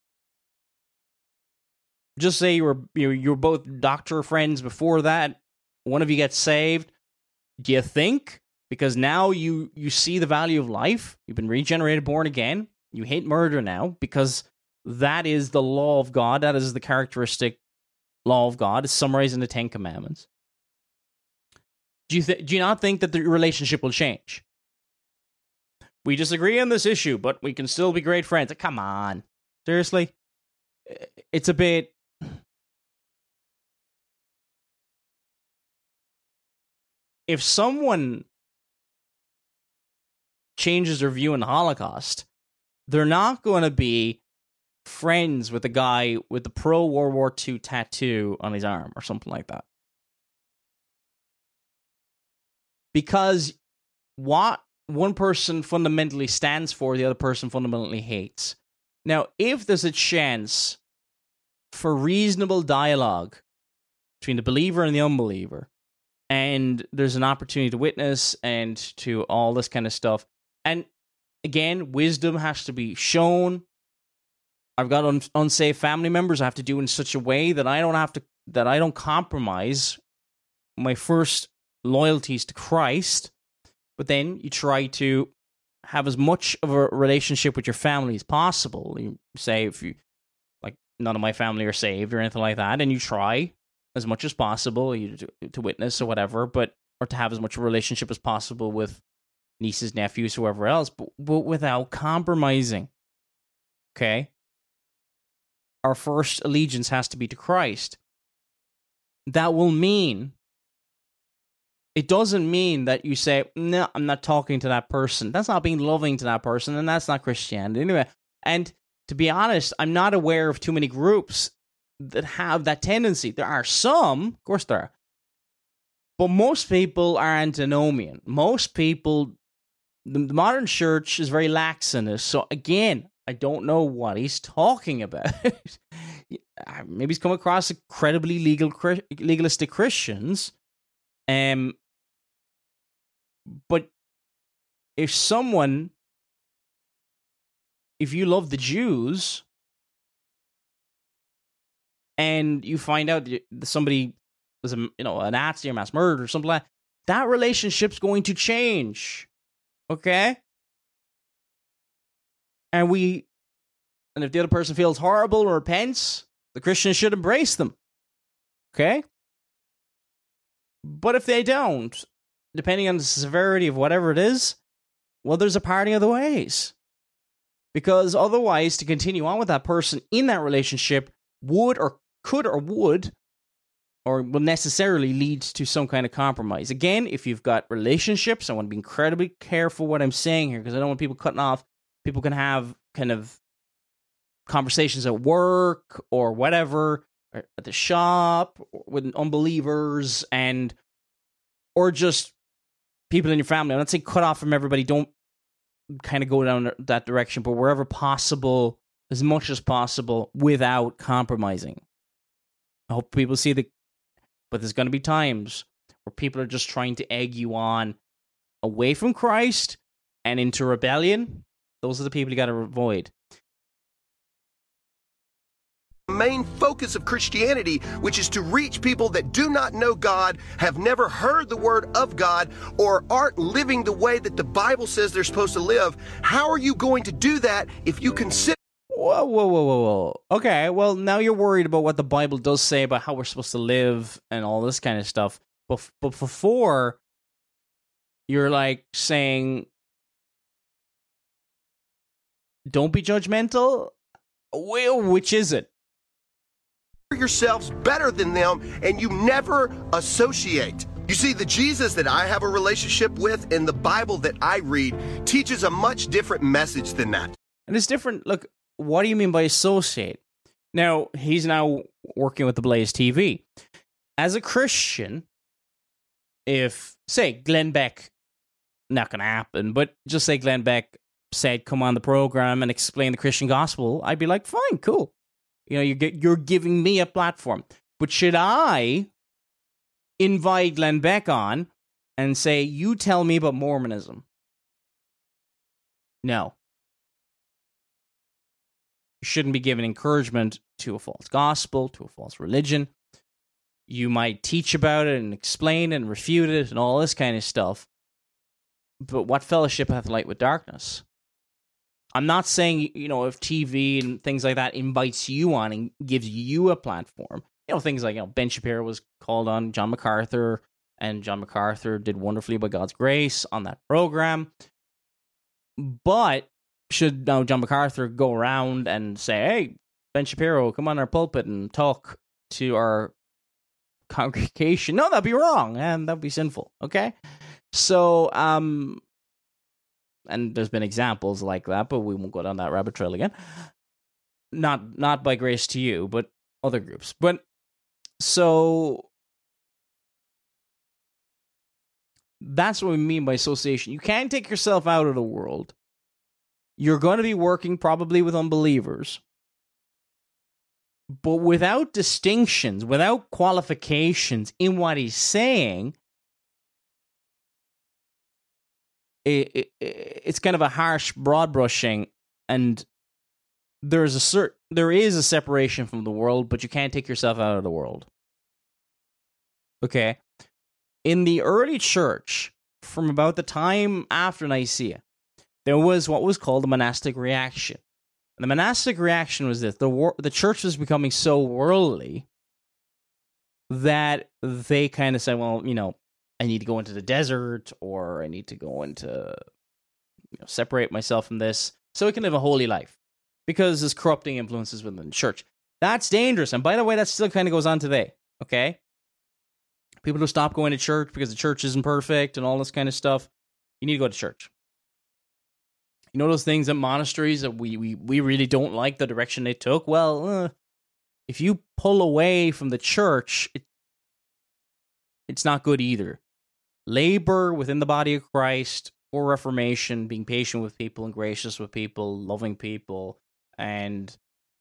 Just say you were both doctor friends before that. One of you gets saved. Do you think, because now you see the value of life, you've been regenerated, born again, you hate murder now, because that is the law of God, that is the characteristic law of God, it's summarized in the Ten Commandments. Do you not think that the relationship will change? We disagree on this issue, but we can still be great friends. Come on. Seriously? It's a bit... If someone changes their view on the Holocaust, they're not going to be friends with the guy with the pro-World War II tattoo on his arm or something like that. Because what one person fundamentally stands for, the other person fundamentally hates. Now, if there's a chance for reasonable dialogue between the believer and the unbeliever, and there's an opportunity to witness and to all this kind of stuff, and again, wisdom has to be shown. I've got unsafe family members. I have to do in such a way that I don't compromise my first loyalties to Christ, but then you try to have as much of a relationship with your family as possible. You say, if you, like, none of my family are saved or anything like that, and you try as much as possible to witness or whatever, or to have as much of a relationship as possible with nieces, nephews, whoever else, but without compromising. Okay? Our first allegiance has to be to Christ. That will mean... It doesn't mean that you say, no, I'm not talking to that person. That's not being loving to that person, and that's not Christianity. Anyway, and to be honest, I'm not aware of too many groups that have that tendency. There are some, of course there are, but most people are antinomian. Most people, the modern church is very lax in this. So again, I don't know what he's talking about. Maybe he's come across incredibly legalistic Christians. But if you love the Jews and you find out that somebody was a Nazi or mass murderer or something like that relationship's going to change. Okay? And if the other person feels horrible or repents, the Christians should embrace them. Okay? But if they don't, depending on the severity of whatever it is, well, there's a parting of the ways. Because otherwise, to continue on with that person in that relationship would or could or would or will necessarily lead to some kind of compromise. Again, if you've got relationships, I want to be incredibly careful what I'm saying here, because I don't want people cutting off. People can have kind of conversations at work or whatever, or at the shop, with unbelievers, and or just people in your family. I'm not saying cut off from everybody. Don't kind of go down that direction, but wherever possible, as much as possible, without compromising. I hope people see but there's going to be times where people are just trying to egg you on away from Christ and into rebellion. Those are the people you got to avoid. Main focus of Christianity, which is to reach people that do not know God, have never heard the word of God, or aren't living the way that the Bible says they're supposed to live. How are you going to do that if you consider... Whoa. Okay, well, now you're worried about what the Bible does say about how we're supposed to live and all this kind of stuff. But before, you're like saying, don't be judgmental? Well, which is it? Yourselves better than them, and you never associate. You see, the Jesus that I have a relationship with and the Bible that I read teaches a much different message than that. And it's different. Look, what do you mean by associate? Now, he's now working with the Blaze TV. As a Christian, if, say, Glenn Beck, not going to happen, but just say Glenn Beck said, come on the program and explain the Christian gospel, I'd be like, fine, cool. You know, you're giving me a platform. But should I invite Glenn Beck on and say, you tell me about Mormonism? No. You shouldn't be giving encouragement to a false gospel, to a false religion. You might teach about it and explain and refute it and all this kind of stuff. But what fellowship hath light with darkness? I'm not saying, you know, if TV and things like that invites you on and gives you a platform. You know, things like, you know, Ben Shapiro was called on John MacArthur, and John MacArthur did wonderfully by God's grace on that program. But should now John MacArthur go around and say, hey, Ben Shapiro, come on our pulpit and talk to our congregation? No, that'd be wrong, and that'd be sinful, okay? So, and there's been examples like that, but we won't go down that rabbit trail again. Not by grace to you, but other groups. But so that's what we mean by association. You can't take yourself out of the world. You're going to be working probably with unbelievers, but without distinctions, without qualifications in what he's saying, it's kind of a harsh broad brushing, and there is a separation from the world, but you can't take yourself out of the world. Okay? In the early church, from about the time after Nicaea, there was what was called the monastic reaction. And the monastic reaction was this: the church was becoming so worldly that they kind of said, well, you know, I need to go into the desert, or I need to go into, you know, separate myself from this so I can live a holy life, because there's corrupting influences within the church. That's dangerous. And by the way, that still kind of goes on today, okay? People who stop going to church because the church isn't perfect and all this kind of stuff, you need to go to church. You know those things at monasteries that we really don't like the direction they took? Well, if you pull away from the church, it's not good either. Labor within the body of Christ for reformation, being patient with people and gracious with people, loving people, and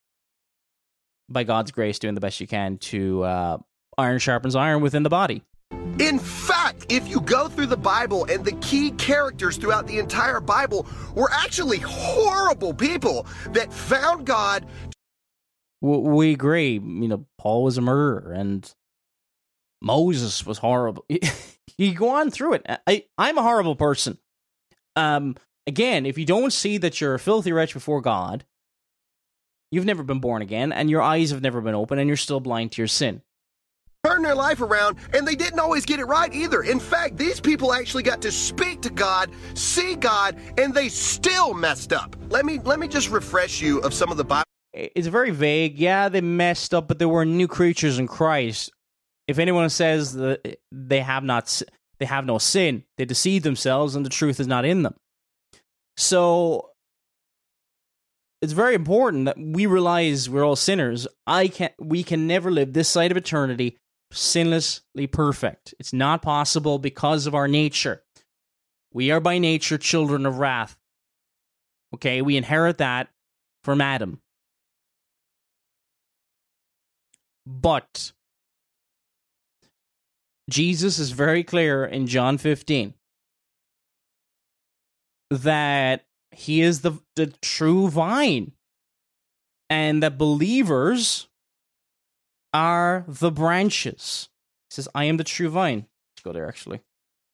by God's grace, doing the best you can to iron sharpens iron within the body. In fact, if you go through the Bible, and the key characters throughout the entire Bible were actually horrible people that found God. We agree. You know, Paul was a murderer, and Moses was horrible. You go on through it. I'm a horrible person. Again, if you don't see that you're a filthy wretch before God, you've never been born again, and your eyes have never been open, and you're still blind to your sin. Turn their life around, and they didn't always get it right either. In fact, these people actually got to speak to God, see God, and they still messed up. Let me just refresh you of some of the Bible. It's very vague. Yeah, they messed up, but they were new creatures in Christ. If anyone says that they have no sin, they deceive themselves, and the truth is not in them. So it's very important that we realize we're all sinners. We can never live this side of eternity sinlessly perfect. It's not possible because of our nature. We are by nature children of wrath. Okay, we inherit that from Adam. But Jesus is very clear in John 15 that he is the true vine and that believers are the branches. He says, I am the true vine. Let's go there, actually.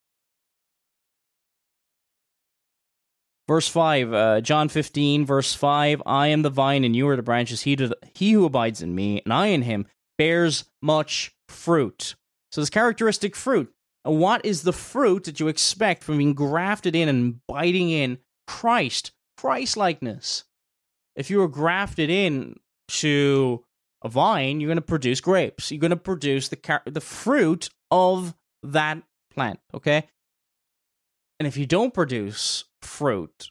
Verse 5, John 15, verse 5, I am the vine and you are the branches. He who abides in me and I in him bears much fruit. So this characteristic fruit. And what is the fruit that you expect from being grafted in and abiding in Christ? Christ-likeness. If you are grafted in to a vine, you're going to produce grapes. You're going to produce the fruit of that plant, okay? And if you don't produce fruit,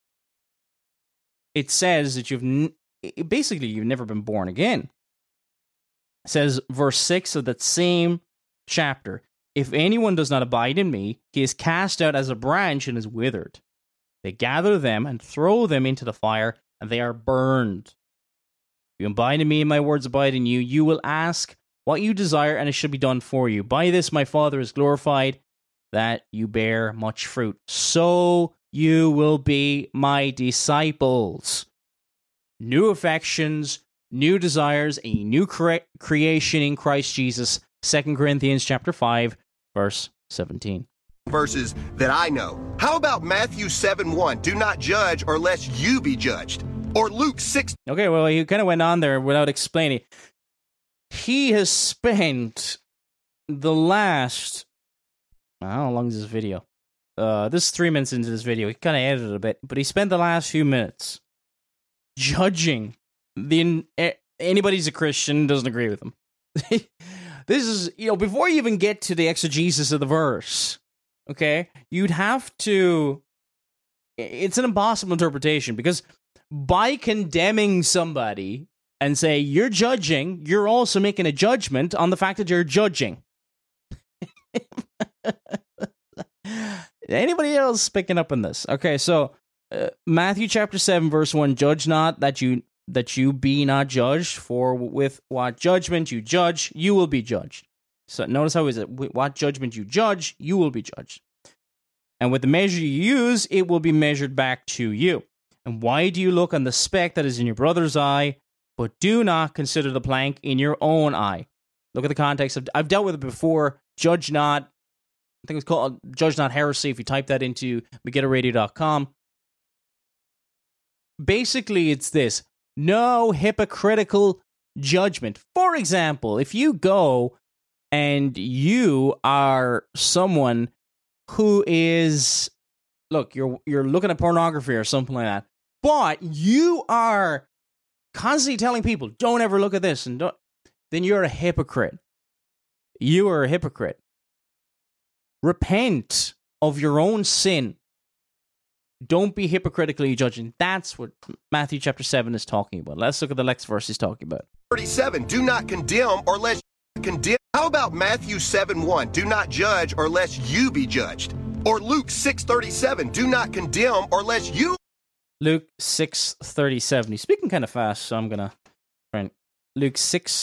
it says that you've never been born again. It says, verse 6 of that same chapter, if anyone does not abide in me, he is cast out as a branch and is withered. They gather them and throw them into the fire, and they are burned. If you abide in me and my words abide in you, you will ask what you desire, and it shall be done for you. By this my Father is glorified, that you bear much fruit. So you will be my disciples. New affections, new desires, a new creation in Christ Jesus. 2 Corinthians chapter 5, verse 17. Verses that I know. How about Matthew 7:1? Do not judge, or lest you be judged. Or Luke 6. Okay, well, he kind of went on there without explaining. He has spent the last... How long is this video? This is 3 minutes into this video. He kind of edited it a bit, but he spent the last few minutes judging anybody who's a Christian doesn't agree with him. This is, before you even get to the exegesis of the verse, okay, you'd have to... It's an impossible interpretation, because by condemning somebody and say, you're judging, you're also making a judgment on the fact that you're judging. Anybody else picking up on this? Okay, so Matthew chapter 7, verse 1, judge not that you be not judged, for with what judgment you judge, you will be judged. So notice how is it? With what judgment you judge, you will be judged. And with the measure you use, it will be measured back to you. And why do you look on the speck that is in your brother's eye, but do not consider the plank in your own eye? Look at the context of, I've dealt with it before, judge not, I think it's called Judge Not Heresy if you type that into MegiddoRadio.com. Basically, it's this. No hypocritical judgment. For example, if you go and you are someone who is, look, you're looking at pornography or something like that, but you are constantly telling people, don't ever look at this, and don't, then you're a hypocrite. You are a hypocrite. Repent of your own sin. Don't be hypocritically judging. That's what Matthew chapter 7 is talking about. Let's look at the next verse he's talking about. 37, do not condemn or lest you condemn. How about Matthew 7:1? Do not judge or lest you be judged. Or Luke 6:37, do not condemn or lest you... Luke 6:37. He's speaking kind of fast, so I'm going to try and... Luke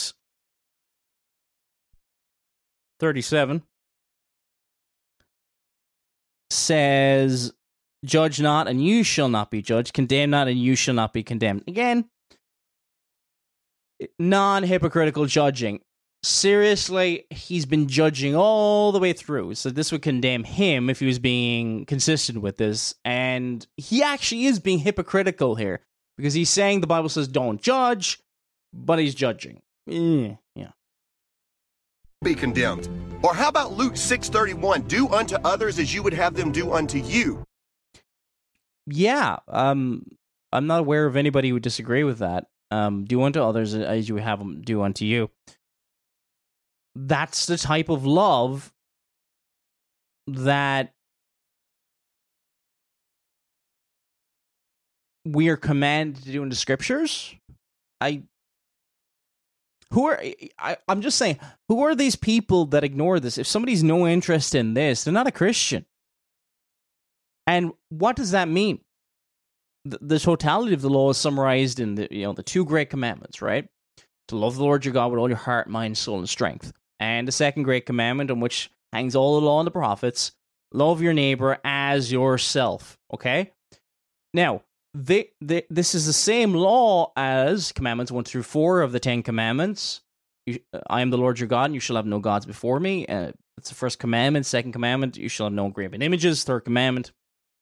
6:37 says, judge not, and you shall not be judged. Condemn not, and you shall not be condemned. Again, non-hypocritical judging. Seriously, he's been judging all the way through. So this would condemn him if he was being consistent with this. And he actually is being hypocritical here, because he's saying the Bible says don't judge, but he's judging. Yeah. Be condemned. Or how about Luke 6:31? Do unto others as you would have them do unto you. Yeah, I'm not aware of anybody who would disagree with that. Do unto others as you would have them do unto you. That's the type of love that we are commanded to do in the scriptures. I I'm just saying, who are these people that ignore this? If somebody's no interest in this, they're not a Christian. And what does that mean? The totality of the law is summarized in the two great commandments, right? To love the Lord your God with all your heart, mind, soul, and strength. And the second great commandment, on which hangs all the law and the prophets, love your neighbor as yourself. Okay? Now, this is the same law as commandments 1 through 4 of the 10 commandments. I am the Lord your God, and you shall have no gods before me. That's the first commandment. Second commandment, you shall have no graven images. Third commandment,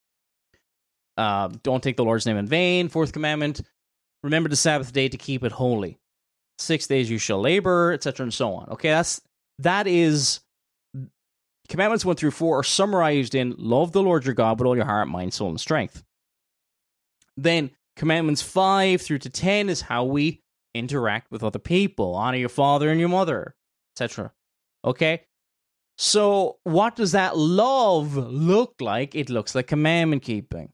don't take the Lord's name in vain. Fourth commandment, remember the Sabbath day to keep it holy. 6 days you shall labor, etc., and so on. Okay, that is commandments 1 through 4 are summarized in love the Lord your God with all your heart, mind, soul, and strength. Then commandments 5 through to 10 is how we interact with other people. Honor your father and your mother, etc. Okay? So what does that love look like? It looks like commandment keeping.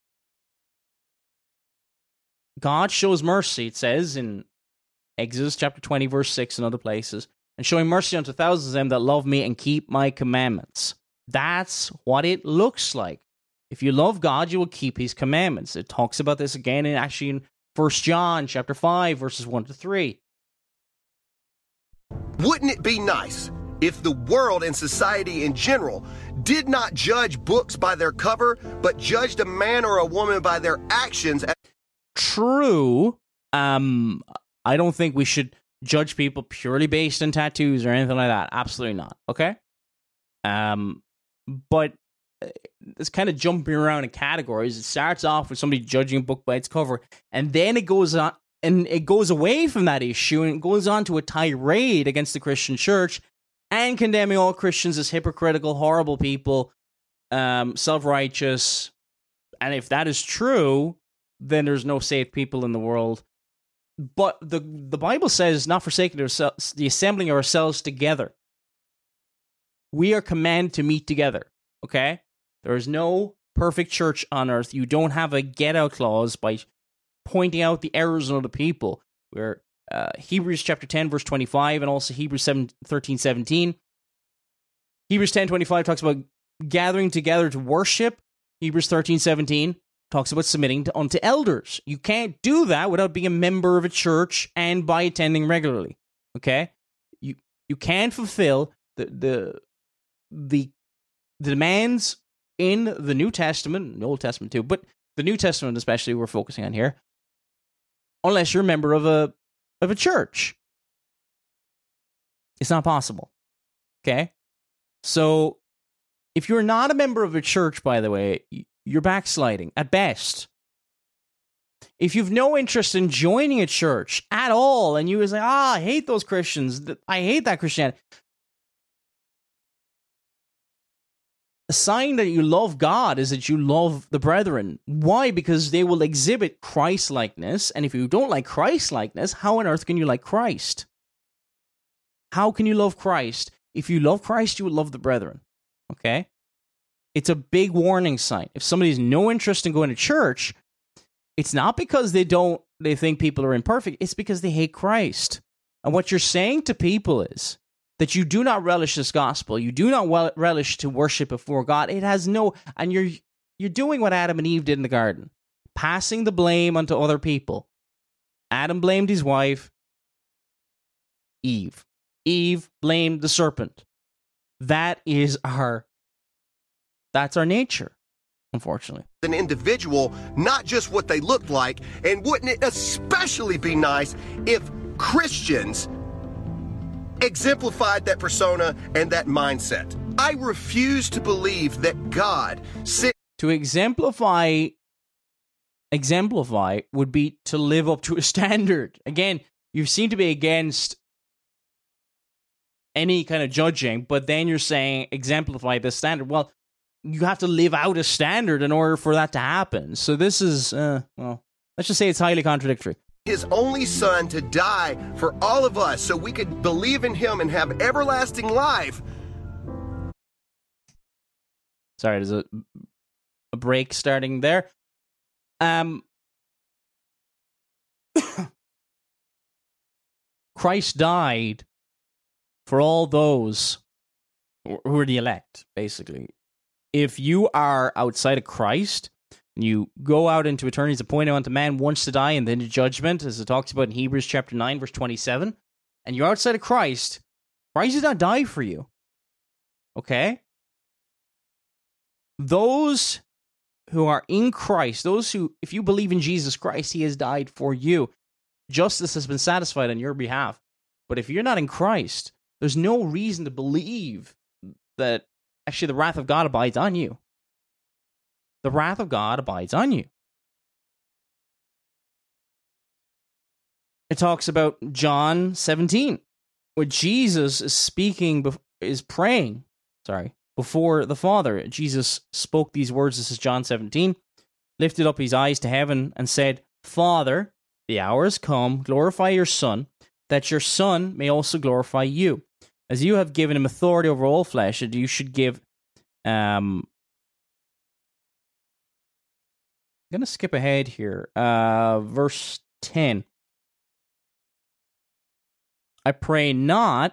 God shows mercy, it says in Exodus chapter 20, verse 6 and other places, and showing mercy unto thousands of them that love me and keep my commandments. That's what it looks like. If you love God, you will keep his commandments. It talks about this again in 1 John chapter 5, verses 1 to 3. Wouldn't it be nice if the world and society in general did not judge books by their cover, but judged a man or a woman by their actions? True. I don't think we should judge people purely based on tattoos or anything like that. Absolutely not. Okay? But it's kind of jumping around in categories. It starts off with somebody judging a book by its cover, and then it goes on, and it goes away from that issue, and it goes on to a tirade against the Christian church and condemning all Christians as hypocritical, horrible people, self-righteous. And if that is true, then there's no saved people in the world. But the Bible says, not forsaking ourselves, the assembling of ourselves together. We are commanded to meet together, okay? There is no perfect church on earth. You don't have a get-out clause by pointing out the errors of other people. Where Hebrews chapter 10, verse 25, and also Hebrews 13:17. Hebrews 10:25 talks about gathering together to worship. Hebrews 13:17 talks about submitting unto elders. You can't do that without being a member of a church and by attending regularly. Okay? You can't fulfill the demands in the New Testament, the Old Testament too, but the New Testament especially we're focusing on here, unless you're a member of a church. It's not possible. Okay? So, if you're not a member of a church, by the way, you're backsliding, at best. If you've no interest in joining a church at all, and you say, I hate those Christians, I hate that Christianity, a sign that you love God is that you love the brethren. Why? Because they will exhibit Christ-likeness, and if you don't like Christ-likeness, how on earth can you like Christ? How can you love Christ? If you love Christ, you will love the brethren. Okay? It's a big warning sign. If somebody has no interest in going to church, it's not because they think people are imperfect, it's because they hate Christ. And what you're saying to people is that you do not relish this gospel. You do not relish to worship before God. It has no, and you're doing what Adam and Eve did in the garden, passing the blame onto other people. Adam blamed his wife, Eve. Eve blamed the serpent. That's our nature, unfortunately. An individual, not just what they looked like, and wouldn't it especially be nice if Christians exemplified that persona and that mindset? I refuse to believe that God to exemplify would be to live up to a standard. Again, you seem to be against any kind of judging, but then you're saying exemplify this standard. Well, you have to live out a standard in order for that to happen. So this is, let's just say it's highly contradictory. His only son to die for all of us so we could believe in him and have everlasting life. Sorry, there's a break starting there. Christ died for all those who are the elect, basically. If you are outside of Christ, you go out into eternity, it's appointed unto man once to die, and then to judgment, as it talks about in Hebrews chapter 9, verse 27, and you're outside of Christ, Christ did not die for you. Okay? Those who are in Christ, those who, if you believe in Jesus Christ, he has died for you. Justice has been satisfied on your behalf. But if you're not in Christ, there's no reason to believe that actually the wrath of God abides on you. The wrath of God abides on you. It talks about John 17, where Jesus is speaking, is praying, before the Father. Jesus spoke these words, this is John 17, lifted up his eyes to heaven and said, Father, the hour has come, glorify your Son, that your Son may also glorify you. As you have given him authority over all flesh, and you should give... I'm going to skip ahead here. Verse 10. I pray not...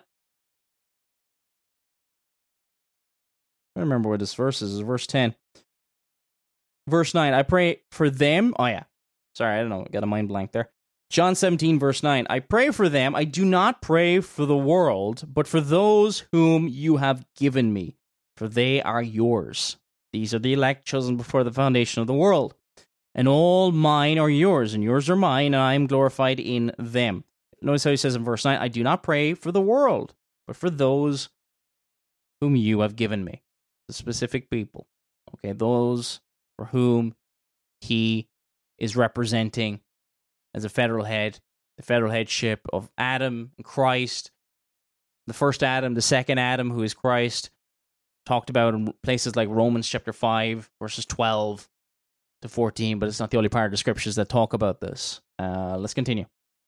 I don't remember what this verse is. It's verse 10. Verse 9. I pray for them... Oh, yeah. Sorry, I don't know. Got a mind blank there. John 17, verse 9. I pray for them. I do not pray for the world, but for those whom you have given me, for they are yours. These are the elect chosen before the foundation of the world. And all mine are yours, and yours are mine, and I am glorified in them. Notice how he says in verse 9, I do not pray for the world, but for those whom you have given me. The specific people. Okay, those for whom he is representing as a federal head, the federal headship of Adam and Christ, the first Adam, the second Adam, who is Christ, talked about in places like Romans chapter 5, verses 12 to 14, but it's not the only part of the scriptures that talk about this. Let's continue.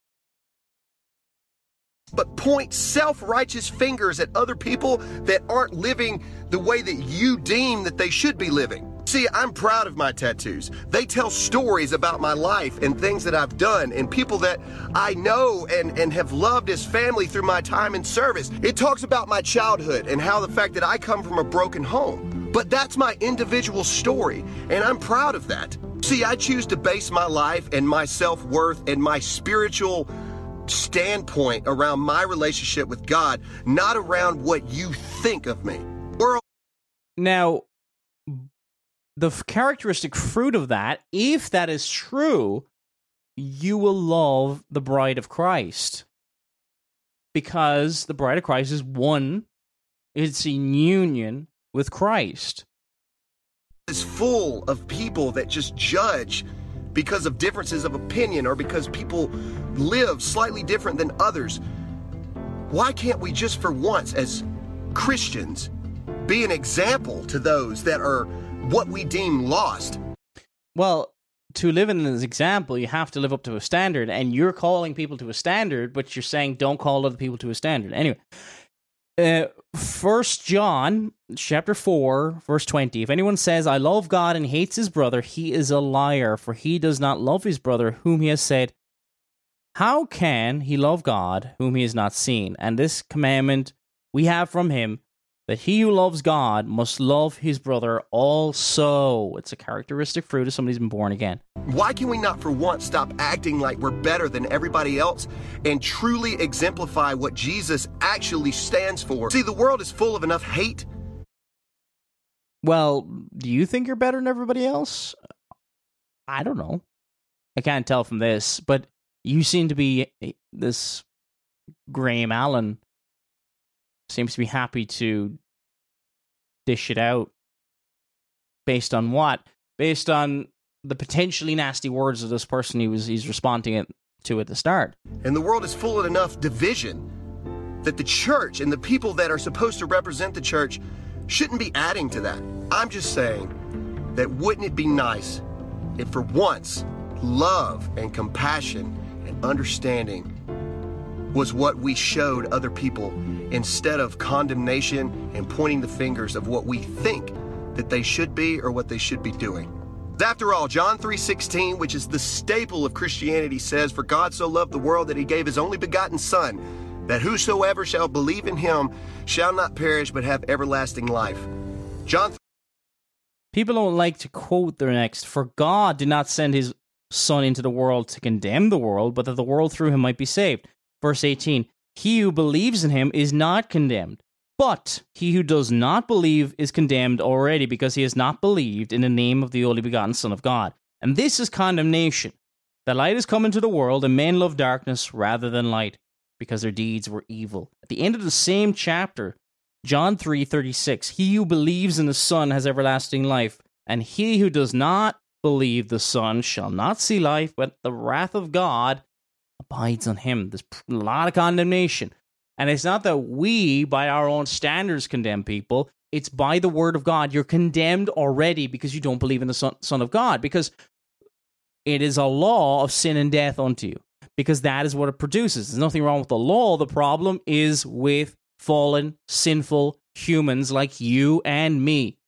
But point self-righteous fingers at other people that aren't living the way that you deem that they should be living. See, I'm proud of my tattoos. They tell stories about my life and things that I've done and people that I know and have loved as family through my time in service. It talks about my childhood and how the fact that I come from a broken home. But that's my individual story, and I'm proud of that. See, I choose to base my life and my self-worth and my spiritual standpoint around my relationship with God, not around what you think of me. Now, the characteristic fruit of that, if that is true, you will love the bride of Christ. Because the bride of Christ is one, it's in union with Christ. It's full of people that just judge because of differences of opinion or because people live slightly different than others. Why can't we just for once as Christians be an example to those that are what we deem lost? Well, to live in this example, you have to live up to a standard, and you're calling people to a standard, but you're saying don't call other people to a standard. Anyway, 1 John chapter 4, verse 20. If anyone says, I love God and hates his brother, he is a liar, for he does not love his brother whom he has said. How can he love God whom he has not seen? And this commandment we have from him, that he who loves God must love his brother also. It's a characteristic fruit of somebody who's been born again. Why can we not for once stop acting like we're better than everybody else and truly exemplify what Jesus actually stands for? See, the world is full of enough hate. Well, do you think you're better than everybody else? I don't know. I can't tell from this, but you seem to be, this Graham Allen seems to be happy to dish it out. Based on what? Based on the potentially nasty words of this person he's responding to at the start. And the world is full of enough division that the church and the people that are supposed to represent the church shouldn't be adding to that. I'm just saying that wouldn't it be nice if for once love and compassion and understanding was what we showed other people instead of condemnation and pointing the fingers of what we think that they should be or what they should be doing. After all, John 3:16, which is the staple of Christianity, says, "For God so loved the world that he gave his only begotten Son, that whosoever shall believe in him shall not perish but have everlasting life." People don't like to quote their next, "For God did not send his Son into the world to condemn the world, but that the world through him might be saved." Verse 18, "He who believes in him is not condemned, but he who does not believe is condemned already, because he has not believed in the name of the only begotten Son of God. And this is condemnation, that light has come into the world, and men love darkness rather than light, because their deeds were evil." At the end of the same chapter, John 3:36, "He who believes in the Son has everlasting life, and he who does not believe the Son shall not see life, but the wrath of God abides on him." There's a lot of condemnation. And it's not that we, by our own standards, condemn people. It's by the word of God. You're condemned already because you don't believe in the Son of God, because it is a law of sin and death unto you, because that is what it produces. There's nothing wrong with the law. The problem is with fallen, sinful humans like you and me.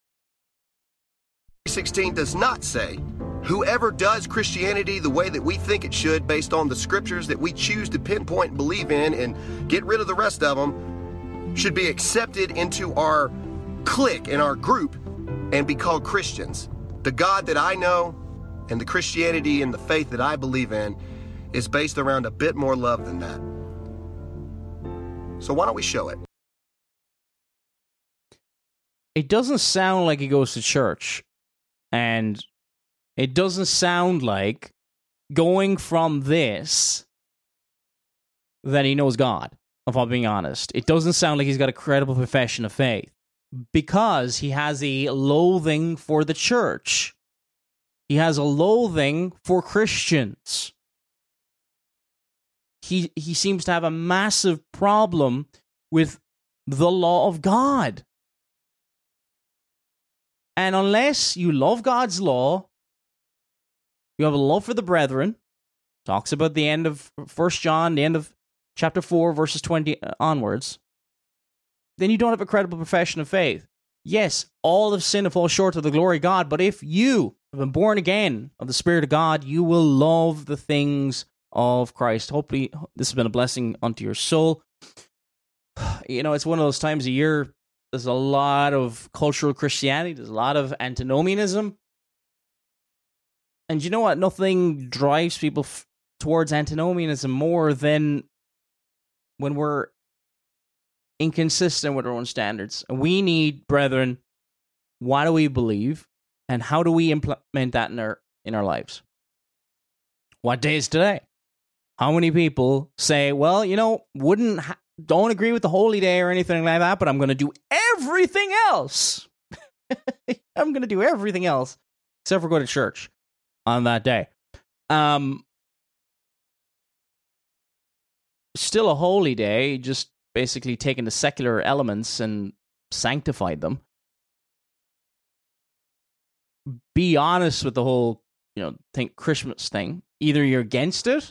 16 does not say, "Whoever does Christianity the way that we think it should, based on the scriptures that we choose to pinpoint and believe in and get rid of the rest of them, should be accepted into our clique and our group and be called Christians." The God that I know and the Christianity and the faith that I believe in is based around a bit more love than that. So why don't we show it? It doesn't sound like he goes to church. And it doesn't sound like, going from this, that he knows God, if I'm being honest. It doesn't sound like he's got a credible profession of faith, because he has a loathing for the church. He has a loathing for Christians. He seems to have a massive problem with the law of God. And unless you love God's law, you have a love for the brethren, talks about the end of 1 John, the end of chapter 4, verses 20 onwards, then you don't have a credible profession of faith. Yes, all have sinned and fall short of the glory of God, but if you have been born again of the Spirit of God, you will love the things of Christ. Hopefully, this has been a blessing unto your soul. You know, it's one of those times a year. There's a lot of cultural Christianity. There's a lot of antinomianism. And you know what? Nothing drives people towards antinomianism more than when we're inconsistent with our own standards. And we need, brethren, what do we believe? And how do we implement that in our lives? What day is today? How many people say, well, you know, don't agree with the holy day or anything like that, but I'm going to do everything else. I'm going to do everything else except for go to church on that day. Still a holy day, just basically taking the secular elements and sanctified them. Be honest with the whole, Christmas thing. Either you're against it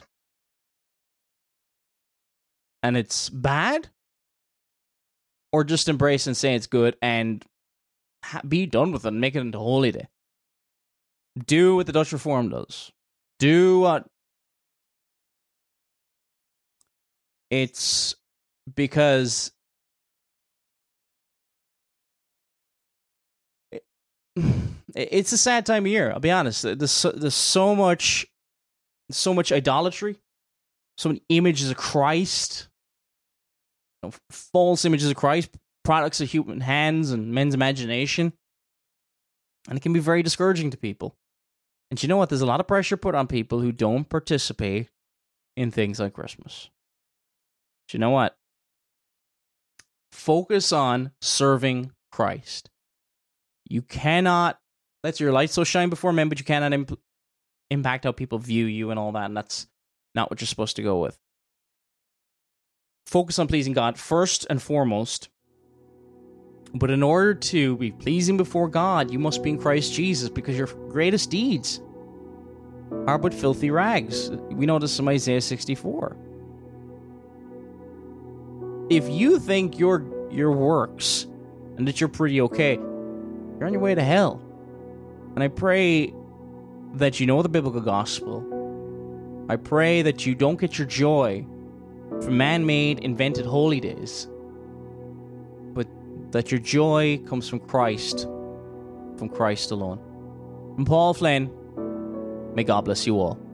and it's bad, or just embrace and say it's good and be done with it and make it into holy day. Do what the Dutch Reform does. Do what... It's because it's a sad time of year, I'll be honest. There's so much idolatry, so many images of Christ, false images of Christ, products of human hands and men's imagination. And it can be very discouraging to people. And you know what? There's a lot of pressure put on people who don't participate in things like Christmas. But you know what? Focus on serving Christ. You cannot let your light so shine before men, but you cannot impact how people view you and all that, and that's not what you're supposed to go with. Focus on pleasing God first and foremost. But in order to be pleasing before God, you must be in Christ Jesus, because your greatest deeds are but filthy rags. We know this from Isaiah 64. If you think your works and that you're pretty okay, you're on your way to hell. And I pray that you know the biblical gospel. I pray that you don't get your joy from man-made, invented holy days, but that your joy comes from Christ alone. From Paul Flynn, may God bless you all.